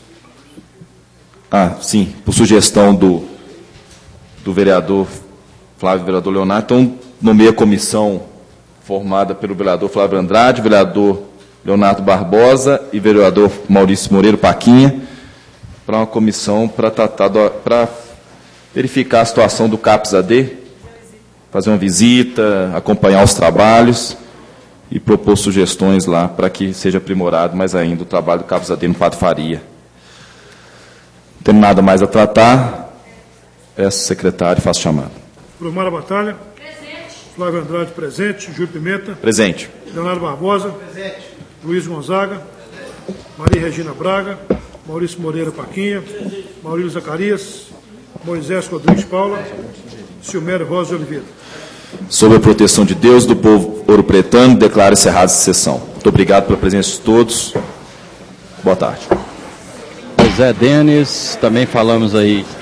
Speaker 2: Ah, sim, por sugestão do, do vereador Flávio vereador Leonardo, então nomeia a comissão formada pelo vereador Flávio Andrade, vereador Leonardo Barbosa e vereador Maurício Moreira Paquinha, para uma comissão para tratar para verificar a situação do CAPS A D, fazer uma visita, acompanhar os trabalhos e propor sugestões lá para que seja aprimorado mais ainda o trabalho do CAPS A D no Padre Faria. Não tem nada mais a tratar. Peço, secretário, faço chamada.
Speaker 3: Brumara Batalha. Presente. Flávio Andrade, presente. Júlio Pimenta.
Speaker 2: Presente.
Speaker 3: Leonardo Barbosa. Presente. Luiz Gonzaga. Presente. Maria Regina Braga. Maurício Moreira Paquinha. Presente. Maurílio Zacarias. Moisés Rodrigues Paula. Silmério Rosa de Oliveira.
Speaker 2: Sob a proteção de Deus, do povo ouro-pretano, declaro encerrada essa sessão. Muito obrigado pela presença de todos. Boa tarde.
Speaker 1: Zé Denis, também falamos aí